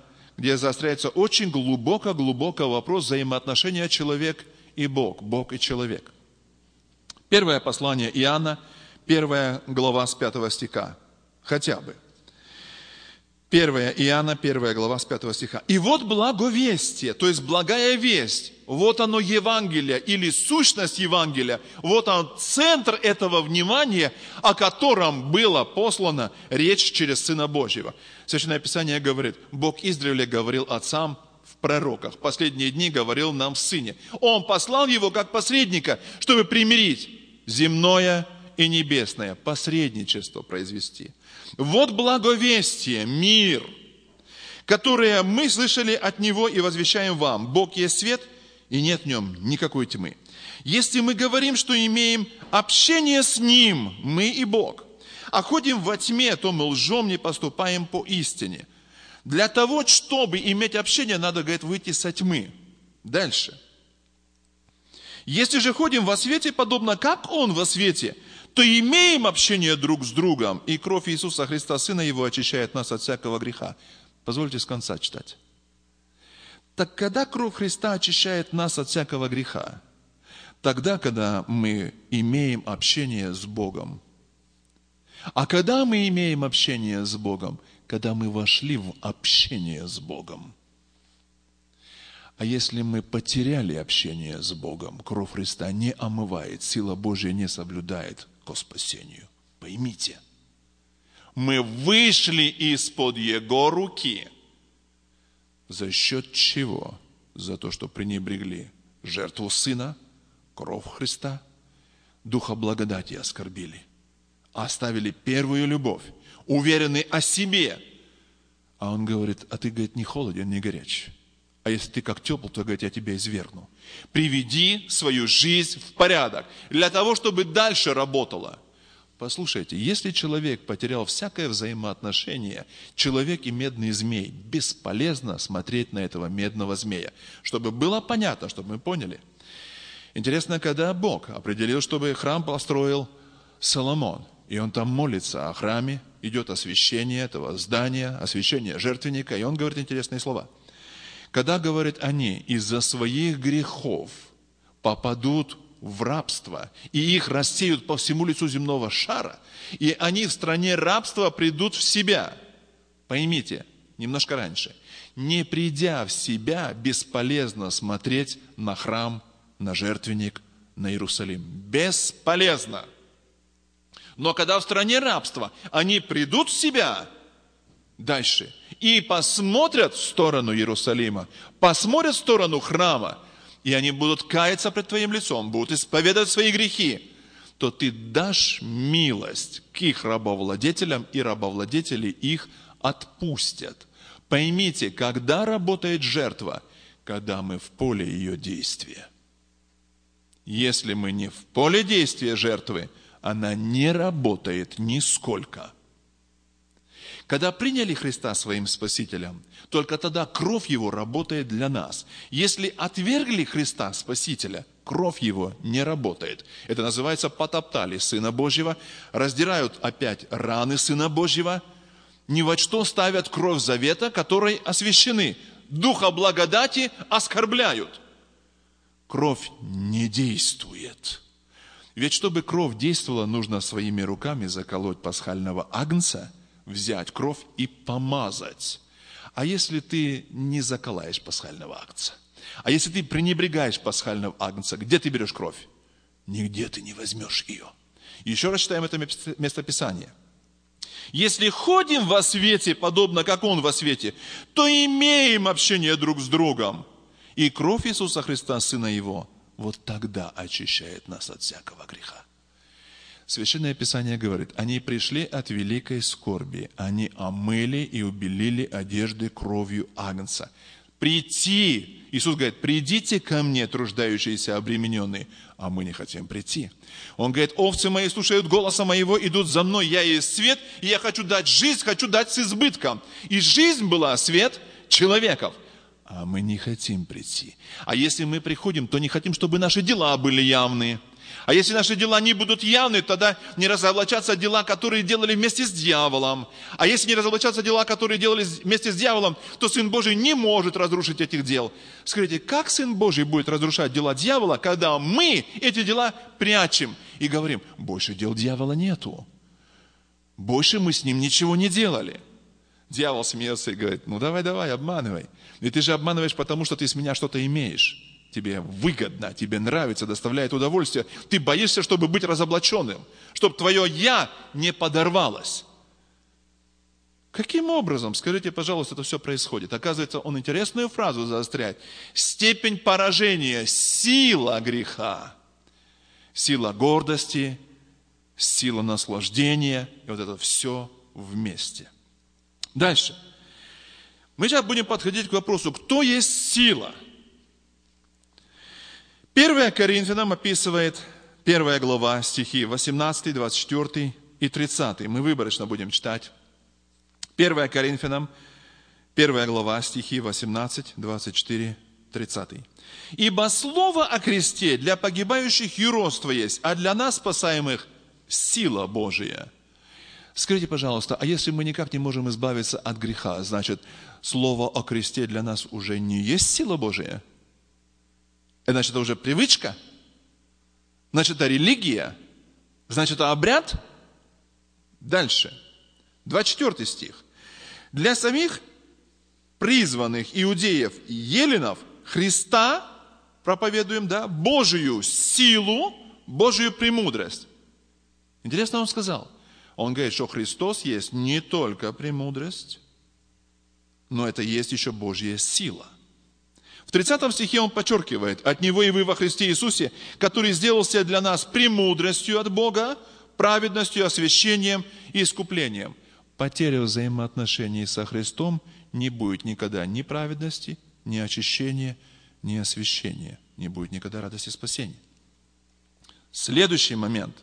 где заостряется очень глубоко-глубоко вопрос взаимоотношения человек и Бог, Бог и человек. Первое послание Иоанна, первая глава с пятого стиха. Хотя бы. первое Иоанна, первая глава с пятого стиха. «И вот благовестие», то есть благая весть, вот оно Евангелие или сущность Евангелия, вот он центр этого внимания, о котором было послано речь через Сына Божьего. Священное Писание говорит, Бог издревле говорил отцам в пророках, в последние дни говорил нам в Сыне. Он послал его как посредника, чтобы примирить земное и небесное, посредничество произвести. Вот благовестие, мир, которое мы слышали от Него и возвещаем вам. Бог есть свет, и нет в Нем никакой тьмы. Если мы говорим, что имеем общение с Ним, мы и Бог, а ходим во тьме, то мы лжем, не поступаем по истине. Для того, чтобы иметь общение, надо, говорит, выйти со тьмы. Дальше. Если же ходим во свете, подобно как Он во свете, то имеем общение друг с другом, и кровь Иисуса Христа, Сына Его, очищает нас от всякого греха. Позвольте с конца читать. Так когда кровь Христа очищает нас от всякого греха? Тогда, когда мы имеем общение с Богом. А когда мы имеем общение с Богом? Когда мы вошли в общение с Богом. А если мы потеряли общение с Богом, кровь Христа не омывает, сила Божья не соблюдает ко спасению. Поймите, мы вышли из-под Его руки. За счет чего? За то, что пренебрегли жертву Сына, кровь Христа, Духа благодати оскорбили, оставили первую любовь, уверены о себе. А Он говорит, а ты, говорит, не холоден, не горяч. А если ты как тепл, то, говорит, я тебя извергну. Приведи свою жизнь в порядок, для того, чтобы дальше работало. Послушайте, если человек потерял всякое взаимоотношение, человек и медный змей, бесполезно смотреть на этого медного змея. Чтобы было понятно, чтобы мы поняли. Интересно, когда Бог определил, чтобы храм построил Соломон, и он там молится о храме, идет освящение этого здания, освящение жертвенника, и он говорит интересные слова. Когда, говорит, они из-за своих грехов попадут в рабство, и их рассеют по всему лицу земного шара, и они в стране рабства придут в себя. Поймите, немножко раньше. Не придя в себя, бесполезно смотреть на храм, на жертвенник, на Иерусалим. Бесполезно. Но когда в стране рабства они придут в себя, дальше, и посмотрят в сторону Иерусалима, посмотрят в сторону храма, и они будут каяться пред Твоим лицом, будут исповедовать свои грехи, то Ты дашь милость к их рабовладетелям, и рабовладетели их отпустят. Поймите, когда работает жертва? Когда мы в поле ее действия. Если мы не в поле действия жертвы, она не работает нисколько. Когда приняли Христа своим Спасителем, только тогда кровь Его работает для нас. Если отвергли Христа Спасителя, кровь Его не работает. Это называется потоптали Сына Божьего, раздирают опять раны Сына Божьего, ни во что ставят кровь завета, которой освящены. Духа благодати оскорбляют. Кровь не действует. Ведь чтобы кровь действовала, нужно своими руками заколоть пасхального агнца, взять кровь и помазать. А если ты не заколаешь пасхального агнца? А если ты пренебрегаешь пасхального агнца, где ты берешь кровь? Нигде ты не возьмешь ее. Еще раз читаем это местописание. Если ходим во свете, подобно как Он во свете, то имеем общение друг с другом. И кровь Иисуса Христа, Сына Его, вот тогда очищает нас от всякого греха. Священное Писание говорит, они пришли от великой скорби, они омыли и убелили одежды кровью агнца. Прийти, Иисус говорит, придите ко мне, труждающиеся, обремененные, а мы не хотим прийти. Он говорит, овцы мои слушают голоса моего, идут за мной, я есть свет, и я хочу дать жизнь, хочу дать с избытком. И жизнь была свет человеков. А мы не хотим прийти. А если мы приходим, то не хотим, чтобы наши дела были явные. А если наши дела не будут явны, тогда не разоблачатся дела, которые делали вместе с дьяволом. А если не разоблачатся дела, которые делали вместе с дьяволом, то Сын Божий не может разрушить этих дел. Скажите, как Сын Божий будет разрушать дела дьявола, когда мы эти дела прячем и говорим, больше дел дьявола нету. Больше мы с ним ничего не делали. Дьявол смеется и говорит, ну давай, давай, обманывай. И ты же обманываешь, потому что ты с меня что-то имеешь. Тебе выгодно, тебе нравится, доставляет удовольствие. Ты боишься, чтобы быть разоблаченным, чтобы твое «я» не подорвалось. Каким образом, скажите, пожалуйста, это все происходит? Оказывается, он интересную фразу заостряет. Степень поражения, сила греха, сила гордости, сила наслаждения, и вот это все вместе. Дальше. Мы сейчас будем подходить к вопросу, кто есть сила? Первое Коринфянам описывает первая глава, стихи восемнадцатый, двадцать четвёртый и тридцатый. Мы выборочно будем читать. Первое Коринфянам, первая глава, стихи восемнадцать, двадцать четыре, тридцать. «Ибо слово о кресте для погибающих юродство есть, а для нас, спасаемых, сила Божия». Скажите, пожалуйста, а если мы никак не можем избавиться от греха, значит, слово о кресте для нас уже не есть сила Божия? Значит, это уже привычка? Значит, это религия? Значит, это обряд? Дальше. двадцать четвёртый стих. «Для самих призванных иудеев и еленов Христа проповедуем, да, Божию силу, Божию премудрость». Интересно, он сказал. Он говорит, что Христос есть не только премудрость, но это есть еще Божья сила. В тридцатом стихе он подчеркивает, от Него и вы во Христе Иисусе, который сделался для нас премудростью от Бога, праведностью, освящением и искуплением. Потеря взаимоотношений со Христом не будет никогда ни праведности, ни очищения, ни освящения. Не будет никогда радости спасения. Следующий момент.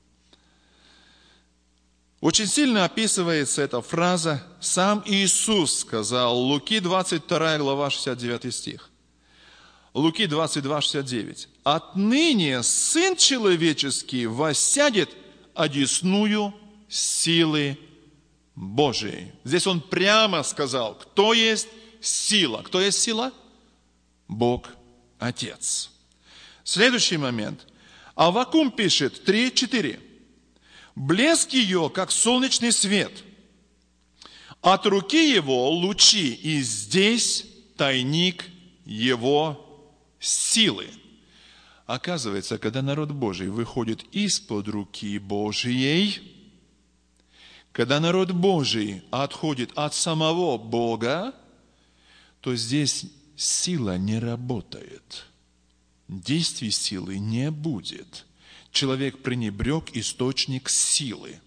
Очень сильно описывается эта фраза. Сам Иисус сказал, Луки двадцать вторая глава, шестьдесят девятый стих. Луки двадцать два, шестьдесят девять. «Отныне Сын Человеческий воссядет одесную силы Божией». Здесь он прямо сказал, кто есть сила. Кто есть сила? Бог Отец. Следующий момент. Аввакум пишет три четыре. «Блеск ее, как солнечный свет, от руки его лучи, и здесь тайник его силы». Оказывается, когда народ Божий выходит из-под руки Божьей, когда народ Божий отходит от самого Бога, то здесь сила не работает. Действий силы не будет. Человек пренебрег источник силы.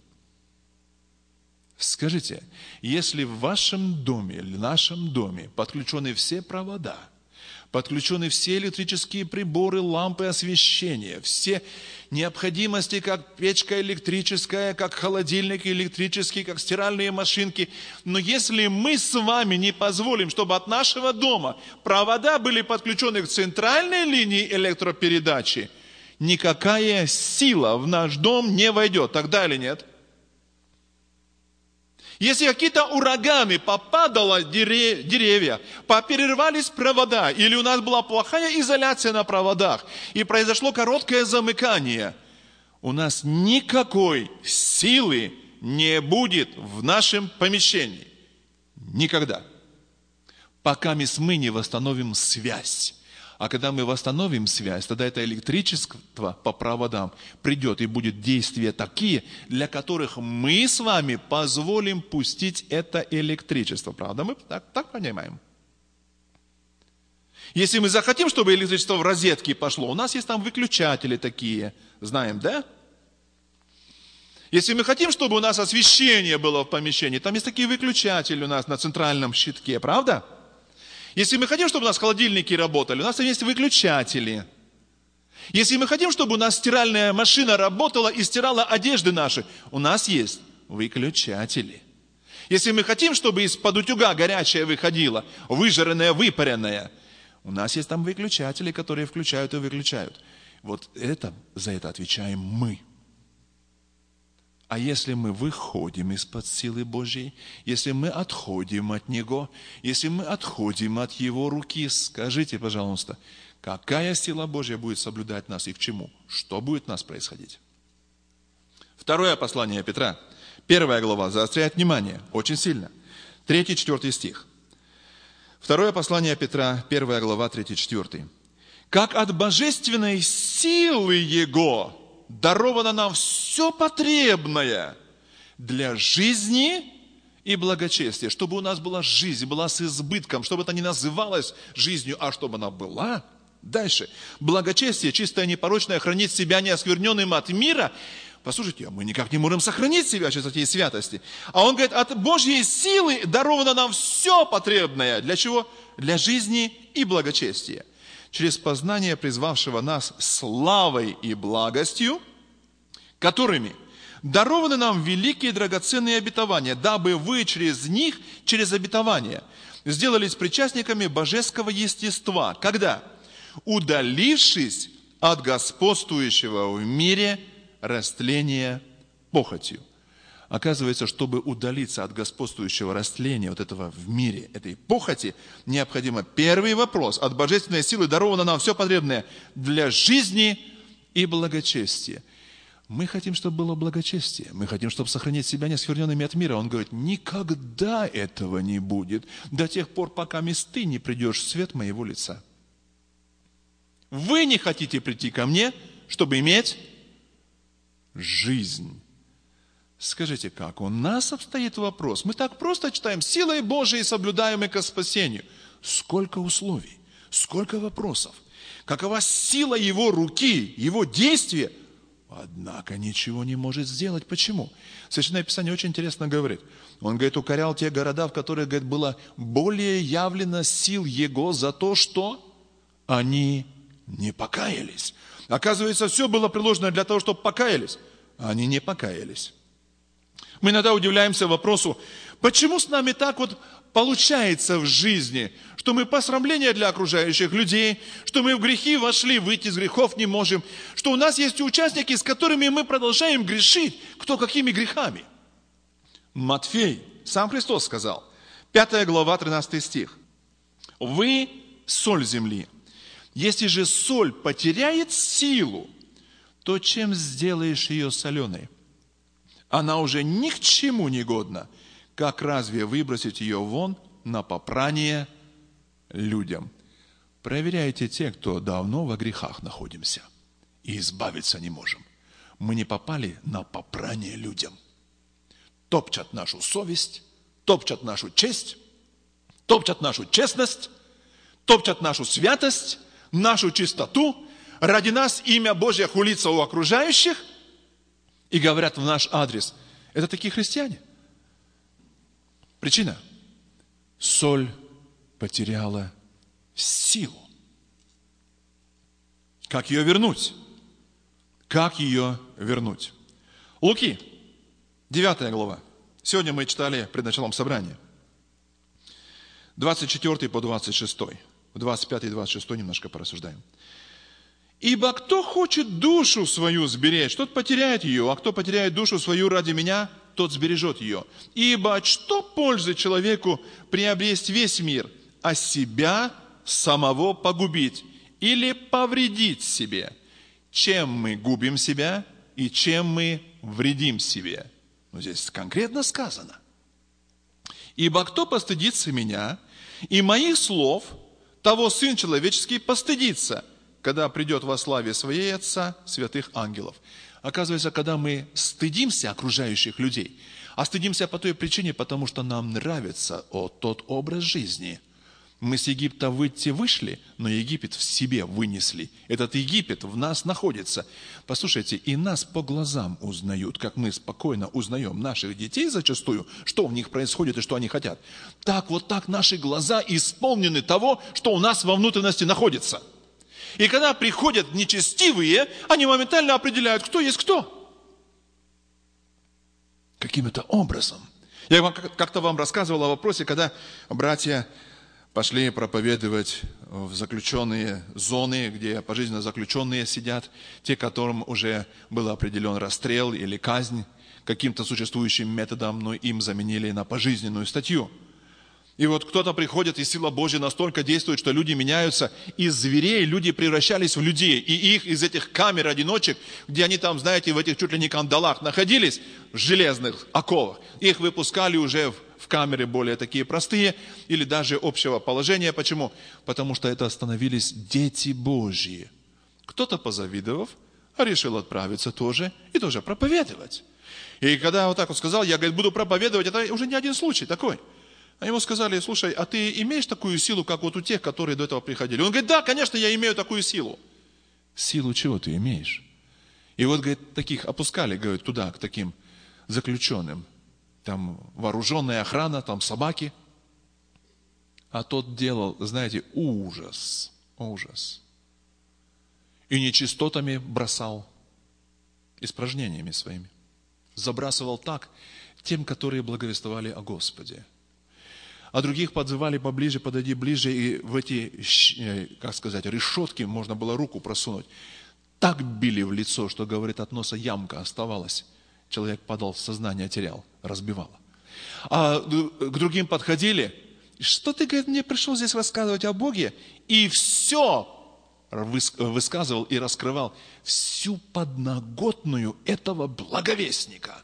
Скажите, если в вашем доме или в нашем доме подключены все провода, подключены все электрические приборы, лампы освещения, все необходимости, как печка электрическая, как холодильник электрический, как стиральные машинки. Но если мы с вами не позволим, чтобы от нашего дома провода были подключены к центральной линии электропередачи, никакая сила в наш дом не войдет. Тогда или нет? Если какие-то ураганы, попадало деревья, поперервались провода, или у нас была плохая изоляция на проводах, и произошло короткое замыкание, у нас никакой силы не будет в нашем помещении. Никогда. Пока мы не восстановим связь. А когда мы восстановим связь, тогда это электричество по проводам придет, и будет действия такие, для которых мы с вами позволим пустить это электричество. Правда? Мы так, так понимаем. Если мы захотим, чтобы электричество в розетке пошло, у нас есть там выключатели такие, знаем, да? Если мы хотим, чтобы у нас освещение было в помещении, там есть такие выключатели у нас на центральном щитке, правда? Если мы хотим, чтобы у нас холодильники работали, у нас там есть выключатели. Если мы хотим, чтобы у нас стиральная машина работала и стирала одежды наши, у нас есть выключатели. Если мы хотим, чтобы из-под утюга горячее выходило, выжаренное, выпаренное, у нас есть там выключатели, которые включают и выключают. Вот это, за это отвечаем мы. А если мы выходим из-под силы Божьей, если мы отходим от Него, если мы отходим от Его руки, скажите, пожалуйста, какая сила Божья будет соблюдать нас и к чему? Что будет у нас происходить? Второе послание Петра, первая глава, заостряет внимание очень сильно. Третий, четвертый стих. Второе послание Петра, первая глава, третий, четвертый. «Как от божественной силы Его даровано нам все потребное для жизни и благочестия». Чтобы у нас была жизнь, была с избытком, чтобы это не называлось жизнью, а чтобы она была. Дальше. Благочестие, чистое, непорочное, хранить себя неоскверненным от мира. Послушайте, мы никак не можем сохранить себя через эти святости. А он говорит, от Божьей силы даровано нам все потребное. Для чего? Для жизни и благочестия. Через познание призвавшего нас славой и благостью, которыми дарованы нам великие драгоценные обетования, дабы вы через них, через обетования, сделались причастниками божеского естества. Когда? Удалившись от господствующего в мире растления похотью. Оказывается, чтобы удалиться от господствующего растления вот этого в мире, этой похоти, необходимо первый вопрос. От божественной силы даровано нам все потребное для жизни и благочестия. Мы хотим, чтобы было благочестие. Мы хотим, чтобы сохранить себя неоскверненными от мира. Он говорит, никогда этого не будет до тех пор, пока ты не придешь в свет моего лица. Вы не хотите прийти ко мне, чтобы иметь жизнь. Скажите, как у нас обстоит вопрос? Мы так просто читаем, силой Божией соблюдаем и ко спасению. Сколько условий, сколько вопросов. Какова сила Его руки, Его действия? Однако ничего не может сделать. Почему? Священное Писание очень интересно говорит. Он, говорит, укорял те города, в которых, говорит, было более явлено сил Его за то, что они не покаялись. Оказывается, все было приложено для того, чтобы покаялись. А они не покаялись. Мы иногда удивляемся вопросу, почему с нами так вот получается в жизни, что мы посрамление для окружающих людей, что мы в грехи вошли, выйти из грехов не можем, что у нас есть участники, с которыми мы продолжаем грешить, кто какими грехами. Матфей, сам Христос сказал, пятая глава, тринадцатый стих. Вы соль земли. Если же соль потеряет силу, то чем сделаешь ее соленой? Она уже ни к чему не годна. Как разве выбросить ее вон на попрание людям? Проверяйте те, кто давно во грехах находимся, и избавиться не можем. Мы не попали на попрание людям. Топчат нашу совесть, топчат нашу честь, топчат нашу честность, топчат нашу святость, нашу чистоту. Ради нас имя Божье хулится у окружающих и говорят в наш адрес. Это такие христиане. Причина. Соль потеряла силу. Как ее вернуть? Как ее вернуть? Луки, девятая глава. Сегодня мы читали пред началом собрания. двадцать четвёртый по двадцать шестой. В двадцать пятый и двадцать шестой немножко порассуждаем. Ибо кто хочет душу свою сберечь, тот потеряет ее, а кто потеряет душу свою ради меня, тот сбережет ее. Ибо что пользы человеку приобрести весь мир, а себя самого погубить или повредить себе? Чем мы губим себя и чем мы вредим себе? Ну, здесь конкретно сказано. Ибо кто постыдится меня и моих слов, того Сын Человеческий постыдится, когда придет во славе Своей Отца, святых ангелов. Оказывается, когда мы стыдимся окружающих людей, а стыдимся по той причине, потому что нам нравится о, тот образ жизни. Мы с Египта выйти вышли, но Египет в себе вынесли. Этот Египет в нас находится. Послушайте, и нас по глазам узнают, как мы спокойно узнаем наших детей зачастую, что в них происходит и что они хотят. Так вот так наши глаза исполнены того, что у нас во внутренности находится. И когда приходят нечестивые, они моментально определяют, кто есть кто. Каким-то образом. Я вам как-то вам рассказывал о вопросе, когда братья пошли проповедовать в заключенные зоны, где пожизненно заключенные сидят, те, которым уже был определен расстрел или казнь каким-то существующим методом, но им заменили на пожизненную статью. И вот кто-то приходит, и сила Божья настолько действует, что люди меняются. Из зверей люди превращались в людей. И их из этих камер-одиночек, где они там, знаете, в этих чуть ли не кандалах находились, в железных оковах, их выпускали уже в, в камеры более такие простые, или даже общего положения. Почему? Потому что это становились дети Божьи. Кто-то, позавидовав, решил отправиться тоже и тоже проповедовать. И когда вот так вот сказал, я, говорит, буду проповедовать, это уже не один случай такой. А ему сказали, слушай, а ты имеешь такую силу, как вот у тех, которые до этого приходили? Он говорит, да, конечно, я имею такую силу. Силу чего ты имеешь? И вот, говорит, таких опускали, говорит, туда, к таким заключенным. Там вооруженная охрана, там собаки. А тот делал, знаете, ужас, ужас. И нечистотами бросал, испражнениями своими. Забрасывал так тем, которые благовествовали о Господе. А других подзывали поближе, подойди ближе, и в эти, как сказать, решетки можно было руку просунуть. Так били в лицо, что, говорит, от носа ямка оставалась. Человек падал в сознание, терял, разбивало. А к другим подходили. Что ты, говорит, мне пришел здесь рассказывать о Боге? И все высказывал и раскрывал всю подноготную этого благовестника,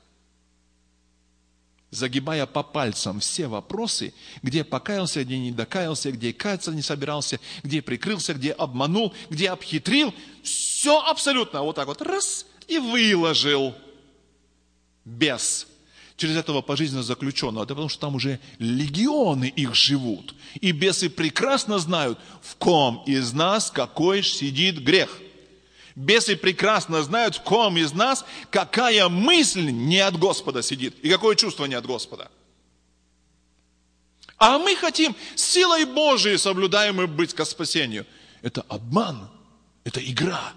загибая по пальцам все вопросы, где покаялся, где не докаялся, где каяться не собирался, где прикрылся, где обманул, где обхитрил. Все абсолютно вот так вот раз и выложил. Без. Через этого пожизненно заключенного. Это потому что там уже легионы их живут. И бесы прекрасно знают, в ком из нас какой сидит грех. Бесы прекрасно знают, в ком из нас какая мысль не от Господа сидит и какое чувство не от Господа. А мы хотим силой Божией соблюдаемой быть ко спасению. Это обман, это игра.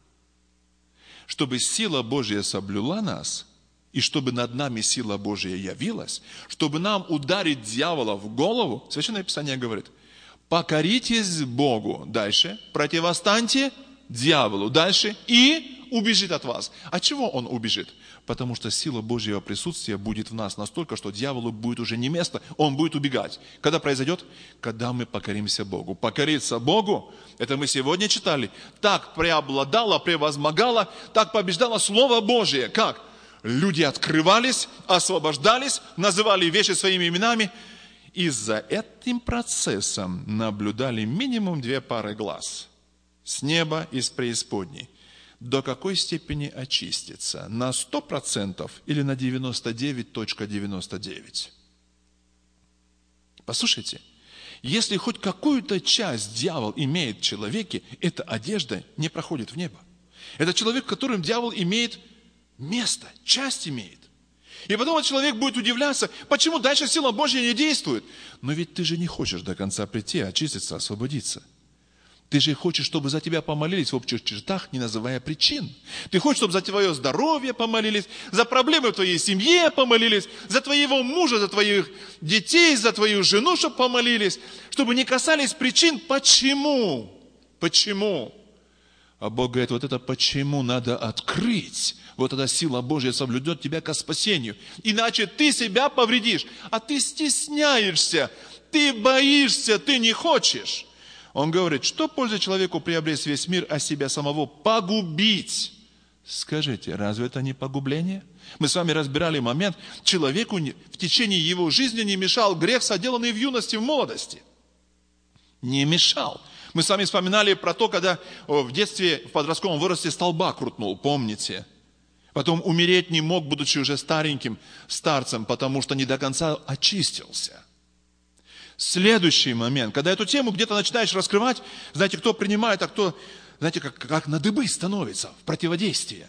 Чтобы сила Божья соблюла нас, и чтобы над нами сила Божья явилась, чтобы нам ударить дьявола в голову, Священное Писание говорит, покоритесь Богу, дальше, противостаньте дьяволу, дальше, и убежит от вас. От чего он убежит? Потому что сила Божьего присутствия будет в нас настолько, что дьяволу будет уже не место, он будет убегать. Когда произойдет? Когда мы покоримся Богу. Покориться Богу, это мы сегодня читали, так преобладало, превозмогало, так побеждало Слово Божие. Как? Люди открывались, освобождались, называли вещи своими именами, и за этим процессом наблюдали минимум две пары глаз. С неба и с преисподней. До какой степени очиститься? На сто процентов или на девяносто девять целых девяносто девять? Послушайте, если хоть какую-то часть дьявол имеет в человеке, эта одежда не проходит в небо. Это человек, которым дьявол имеет место, часть имеет. И потом этот человек будет удивляться, почему дальше сила Божья не действует. Но ведь ты же не хочешь до конца прийти, очиститься, освободиться. Ты же хочешь, чтобы за тебя помолились в общих чертах, не называя причин. Ты хочешь, чтобы за твое здоровье помолились, за проблемы в твоей семье помолились, за твоего мужа, за твоих детей, за твою жену, чтобы помолились, чтобы не касались причин. Почему? Почему? А Бог говорит, вот это почему надо открыть. Вот эта сила Божья соблюдет тебя ко спасению. Иначе ты себя повредишь. А ты стесняешься, ты боишься, ты не хочешь. Он говорит, что пользы человеку приобрести весь мир, а себя самого погубить? Скажите, разве это не погубление? Мы с вами разбирали момент, человеку в течение его жизни не мешал грех, соделанный в юности, в молодости. Не мешал. Мы с вами вспоминали про то, когда в детстве, в подростковом возрасте столба крутнул, помните? Потом умереть не мог, будучи уже стареньким старцем, потому что не до конца очистился. Следующий момент, когда эту тему где-то начинаешь раскрывать, знаете, кто принимает, а кто, знаете, как, как на дыбы становится в противодействии.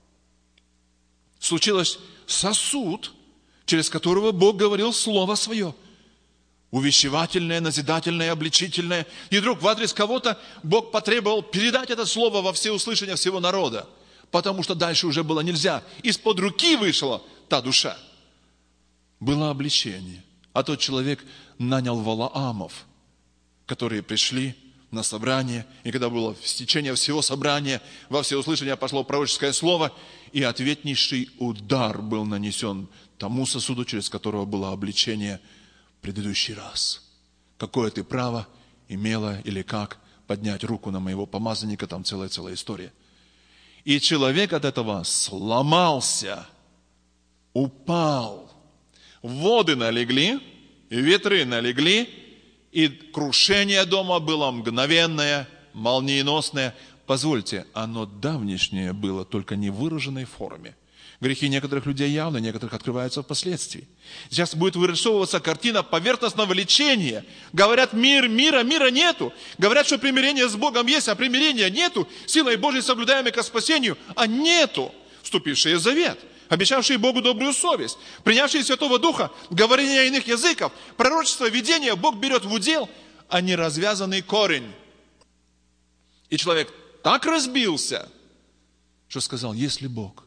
Случилось сосуд, через которого Бог говорил Слово Свое. Увещевательное, назидательное, обличительное. И вдруг в адрес кого-то Бог потребовал передать это Слово во всеуслышание всего народа. Потому что дальше уже было нельзя. Из-под руки вышла та душа. Было обличение. А тот человек нанял Валаамов, которые пришли, на собрание, и когда было в течение всего собрания, во всеуслышание пошло пророческое слово, и ответнейший удар был нанесен тому сосуду, через которого было обличение в предыдущий раз. Какое ты право имела или как поднять руку на моего помазанника, там целая-целая история. И человек от этого сломался, упал. Воды налегли, ветры налегли, и крушение дома было мгновенное, молниеносное. Позвольте, оно давнишнее было, только не в выраженной форме. Грехи некоторых людей явно, некоторых открываются впоследствии. Сейчас будет вырисовываться картина поверхностного лечения. Говорят, мир, мира, мира нету. Говорят, что примирение с Богом есть, а примирения нету. Силой Божьей соблюдаемой ко спасению, а нету. Вступившие в завет, обещавшие Богу добрую совесть, принявшие Святого Духа, говорение иных языков, пророчество, видение Бог берет в удел, а не развязанный корень. И человек так разбился, что сказал, если Бог.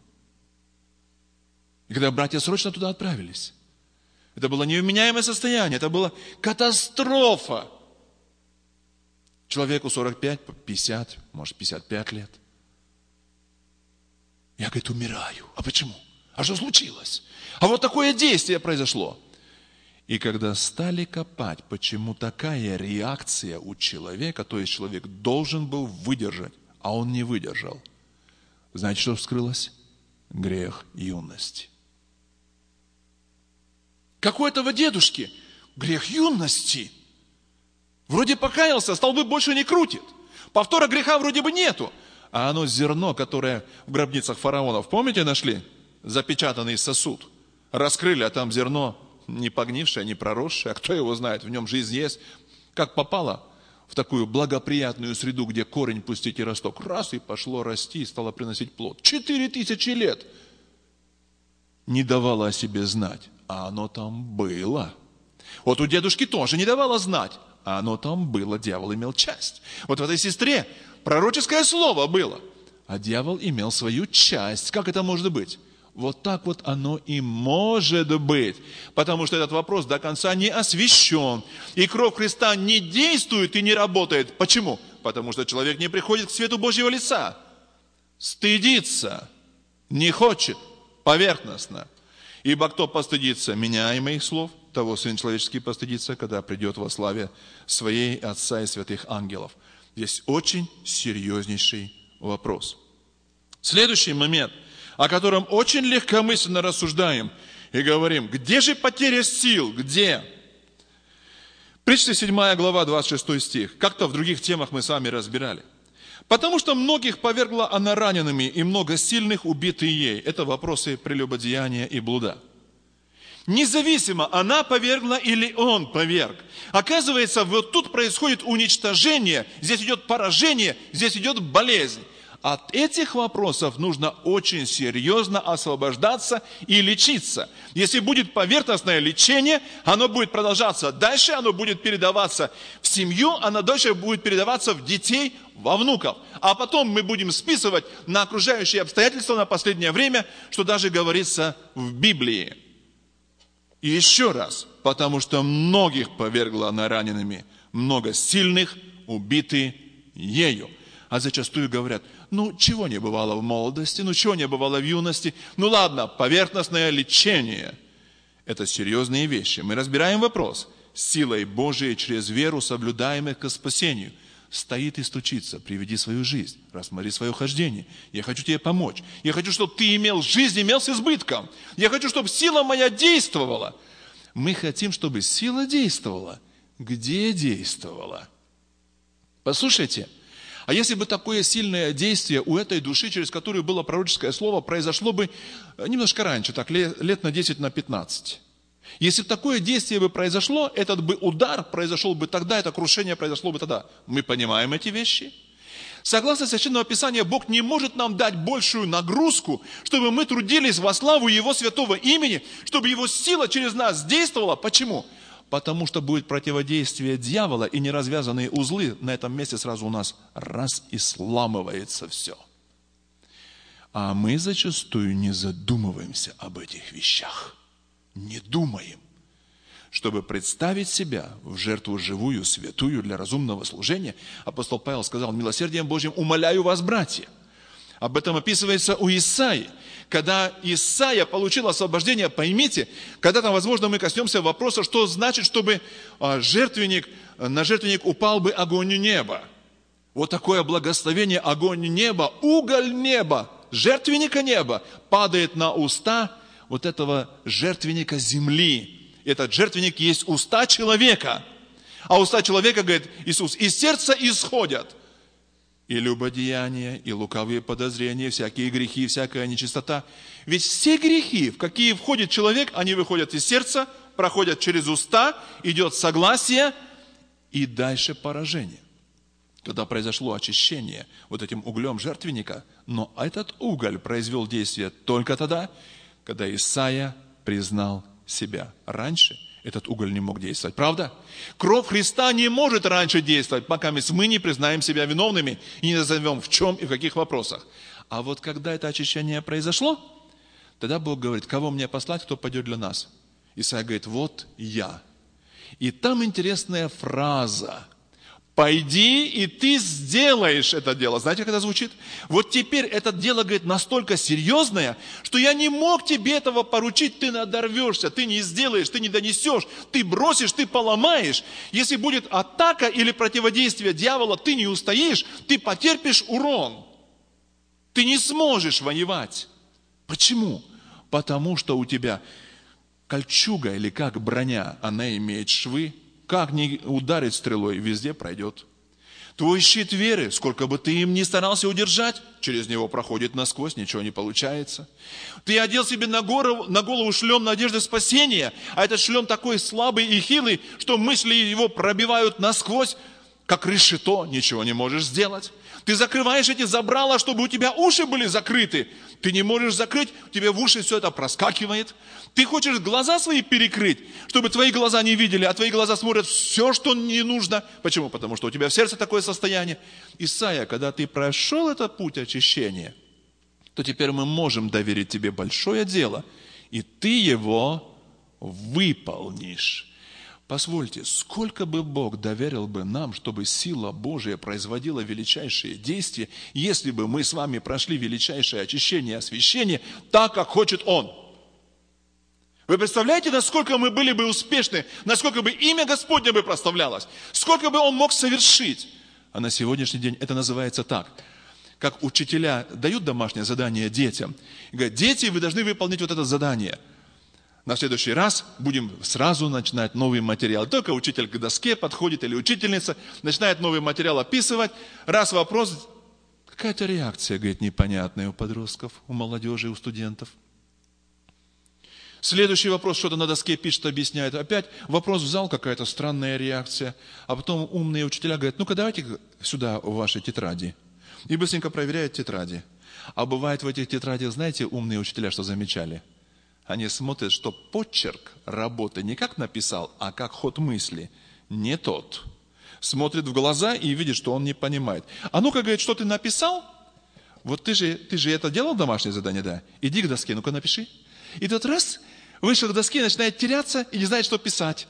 И когда братья срочно туда отправились, это было невменяемое состояние, это была катастрофа. Человеку сорок пять, пятьдесят, может пятьдесят пять лет. Я, говорит, умираю. А почему? А что случилось? А вот такое действие произошло. И когда стали копать, почему такая реакция у человека, то есть человек должен был выдержать, а он не выдержал. Знаете, что вскрылось? Грех юности. Как у этого дедушки? Грех юности. Вроде покаялся, столбы больше не крутит. Повтора греха вроде бы нету. А оно зерно, которое в гробницах фараонов, помните, нашли? Запечатанный сосуд. Раскрыли, а там зерно не погнившее, не проросшее. А кто его знает, в нем жизнь есть. Как попало в такую благоприятную среду, где корень пустить и росток. Раз, и пошло расти, и стало приносить плод. Четыре тысячи лет не давало о себе знать. А оно там было. Вот у дедушки тоже не давало знать. А оно там было, дьявол имел часть. Вот в этой сестре пророческое слово было. А дьявол имел свою часть. Как это может быть? Вот так вот оно и может быть. Потому что этот вопрос до конца не освящен. И кровь Христа не действует и не работает. Почему? Потому что человек не приходит к свету Божьего лица. Стыдится. Не хочет. Поверхностно. Ибо кто постыдится меня и моих слов, того Сын Человеческий постыдится, когда придет во славе Своей Отца и святых ангелов. Здесь очень серьезнейший вопрос. Следующий момент, о котором очень легкомысленно рассуждаем и говорим, где же потеря сил, где? Притча седьмая глава, двадцать шестой стих. Как-то в других темах мы с вами разбирали. Потому что многих повергла она ранеными, и много сильных убиты ей. Это вопросы прелюбодеяния и блуда. Независимо, она повергла или он поверг. Оказывается, вот тут происходит уничтожение, здесь идет поражение, здесь идет болезнь. От этих вопросов нужно очень серьезно освобождаться и лечиться. Если будет поверхностное лечение, оно будет продолжаться дальше, оно будет передаваться в семью, оно дальше будет передаваться в детей, во внуков. А потом мы будем списывать на окружающие обстоятельства на последнее время, что даже говорится в Библии. И еще раз, потому что многих повергла она ранеными, много сильных убиты ею. А зачастую говорят, ну чего не бывало в молодости, ну чего не бывало в юности. Ну ладно, поверхностное лечение. Это серьезные вещи. Мы разбираем вопрос. Силой Божией через веру, соблюдаемых ко спасению. Стоит и стучится, приведи свою жизнь, рассмотри свое хождение. Я хочу тебе помочь. Я хочу, чтобы ты имел жизнь, имел с избытком. Я хочу, чтобы сила моя действовала. Мы хотим, чтобы сила действовала. Где действовала? Послушайте, а если бы такое сильное действие у этой души, через которую было пророческое слово, произошло бы немножко раньше, так лет на десять, на пятнадцать. Если бы такое действие бы произошло, этот бы удар произошел бы тогда, это крушение произошло бы тогда. Мы понимаем эти вещи? Согласно Священному Писанию, Бог не может нам дать большую нагрузку, чтобы мы трудились во славу Его святого имени, чтобы Его сила через нас действовала. Почему? Потому что будет противодействие дьявола, и неразвязанные узлы на этом месте сразу у нас раз и сламывается все. А мы зачастую не задумываемся об этих вещах. Не думаем. чтобы представить себя в жертву живую, святую для разумного служения. Апостол Павел сказал: милосердием Божьим умоляю вас, братья. Об этом описывается у Исаии. Когда Исаия получил освобождение, поймите, когда-то, возможно, мы коснемся вопроса, что значит, чтобы жертвенник, на жертвенник упал бы огонь неба. Вот такое благословение, огонь неба, уголь неба, жертвенника неба падает на уста вот этого жертвенника земли. Этот жертвенник есть уста человека. А уста человека, говорит Иисус, из сердца исходят и любодеяния, и лукавые подозрения, всякие грехи, всякая нечистота. Ведь все грехи, в какие входит человек, они выходят из сердца, проходят через уста, идет согласие и дальше поражение. Когда произошло очищение вот этим углем жертвенника, но этот уголь произвел действие только тогда, когда Исаия признал себя. Раньше этот уголь не мог действовать. Правда? Кровь Христа не может раньше действовать, пока мы не признаем себя виновными и не назовем в чем и в каких вопросах. А вот когда это очищение произошло, тогда Бог говорит: кого мне послать, кто пойдет для нас? Исаия говорит: вот я. И там интересная фраза: пойди, и ты сделаешь это дело. Знаете, как это звучит? Вот теперь это дело, говорит, настолько серьезное, что я не мог тебе этого поручить, ты надорвешься, ты не сделаешь, ты не донесешь, ты бросишь, ты поломаешь. Если будет атака или противодействие дьявола, ты не устоишь, ты потерпишь урон. Ты не сможешь воевать. Почему? Потому что у тебя кольчуга, или как броня, она имеет швы. Как не ударить стрелой, везде пройдет. Твой щит веры, сколько бы ты им ни старался удержать, через него проходит насквозь, ничего не получается. Ты одел себе на голову, на голову шлем надежды спасения, а этот шлем такой слабый и хилый, что мысли его пробивают насквозь, как решето, ничего не можешь сделать. Ты закрываешь эти забрала, чтобы у тебя уши были закрыты. Ты не можешь закрыть, у тебя в уши все это проскакивает. Ты хочешь глаза свои перекрыть, чтобы твои глаза не видели, а твои глаза смотрят все, что не нужно. Почему? Потому что у тебя в сердце такое состояние. Исайя, когда ты прошел этот путь очищения, то теперь мы можем доверить тебе большое дело, и ты его выполнишь. Позвольте, сколько бы Бог доверил бы нам, чтобы сила Божия производила величайшие действия, если бы мы с вами прошли величайшее очищение и освящение так, как хочет Он. Вы представляете, насколько мы были бы успешны, насколько бы имя Господне бы прославлялось, сколько бы Он мог совершить. А на сегодняшний день это называется так. Как учителя дают домашнее задание детям. И говорят: дети, вы должны выполнить вот это задание. На следующий раз будем сразу начинать новый материал. Только учитель к доске подходит или учительница, начинает новый материал описывать. Раз вопрос, какая-то реакция, говорит, непонятная у подростков, у молодежи, у студентов. Следующий вопрос, что-то на доске пишет, объясняет. Опять вопрос в зал, какая-то странная реакция. А потом умные учителя говорят: ну-ка давайте сюда ваши тетради. И быстренько проверяют тетради. А бывает в этих тетрадях, знаете, умные учителя что замечали? Они смотрят, что почерк работы не как написал, а как ход мысли. Не тот. Смотрит в глаза и видит, что он не понимает. А ну-ка, говорит, что ты написал? Вот ты же, ты же это делал, домашнее задание, да? Иди к доске, ну-ка напиши. И тот раз вышел к доске, начинает теряться и не знает, что писать.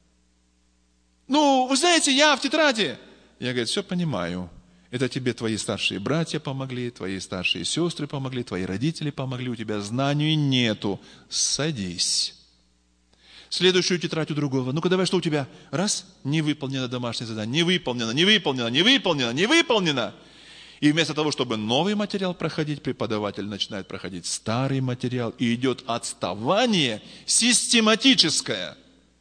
Ну, вы знаете, я в тетради. Я, говорю, все понимаю. Это тебе твои старшие братья помогли, твои старшие сестры помогли, твои родители помогли, у тебя знаний нету. Садись. Следующую тетрадь у другого. Ну-ка давай, что у тебя? Раз, не выполнено домашнее задание, не выполнено, не выполнено, не выполнено, не выполнено. И вместо того, чтобы новый материал проходить, преподаватель начинает проходить старый материал, и идет отставание систематическое.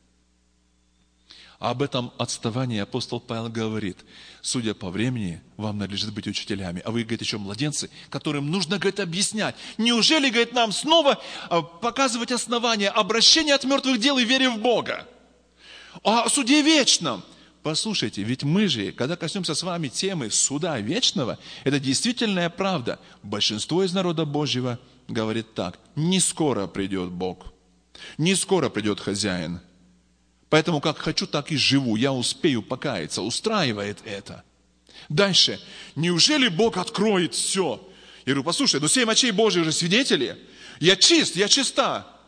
Об этом отставании апостол Павел говорит: судя по времени, вам надлежит быть учителями. А вы, говорит, еще младенцы, которым нужно, говорит, объяснять. Неужели, говорит, нам снова показывать основания обращения от мертвых дел и вере в Бога? О суде вечном. Послушайте, ведь мы же, когда коснемся с вами темы суда вечного, это действительная правда. Большинство из народа Божьего говорит так: не скоро придет Бог, не скоро придет хозяин. Поэтому как хочу, так и живу. Я успею покаяться. Устраивает это. Дальше. Неужели Бог откроет все? Я говорю: послушай, ну семь очей Божьих же свидетели. Я чист, я чиста.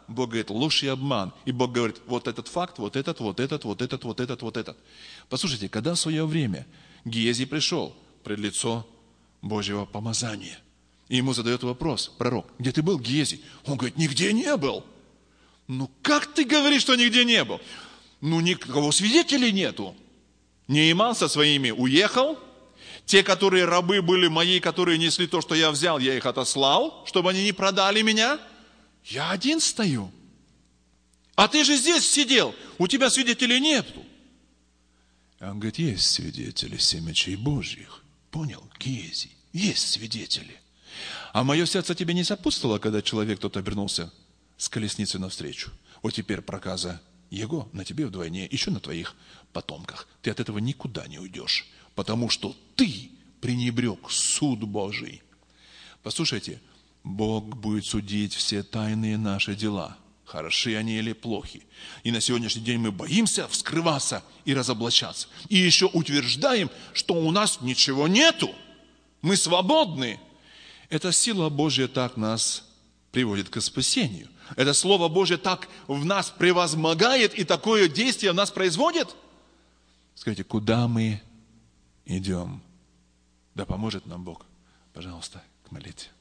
Бог говорит, ложь и обман. И Бог говорит, вот этот факт, вот этот, вот этот, вот этот, вот этот, вот этот. Послушайте, когда в свое время Гиези пришел пред лицо Божьего помазания, и ему задает вопрос, пророк, где ты был, Гиези? Он говорит, нигде не был. Ну как ты говоришь, что нигде не был? Ну никого свидетелей нету. Неиман со своими уехал. Те, которые рабы были мои, которые несли то, что я взял, я их отослал, чтобы они не продали меня. Я один стою. А ты же здесь сидел, у тебя свидетелей нету. Он говорит, есть свидетели семь мечей Божьих. Понял, Гиези, есть свидетели. А мое сердце тебе не сопутствовало, когда человек тот обернулся с колесницей навстречу. Вот теперь проказа его на тебе вдвойне, еще на твоих потомках. Ты от этого никуда не уйдешь, потому что ты пренебрег суд Божий. Послушайте, Бог будет судить все тайные наши дела, хороши они или плохи. И на сегодняшний день мы боимся вскрываться и разоблачаться. И еще утверждаем, что у нас ничего нету. Мы свободны. Эта сила Божья так нас приводит к спасению. Это Слово Божье так в нас превозмогает и такое действие в нас производит. Скажите, куда мы идем? Да поможет нам Бог. Пожалуйста, к молитве.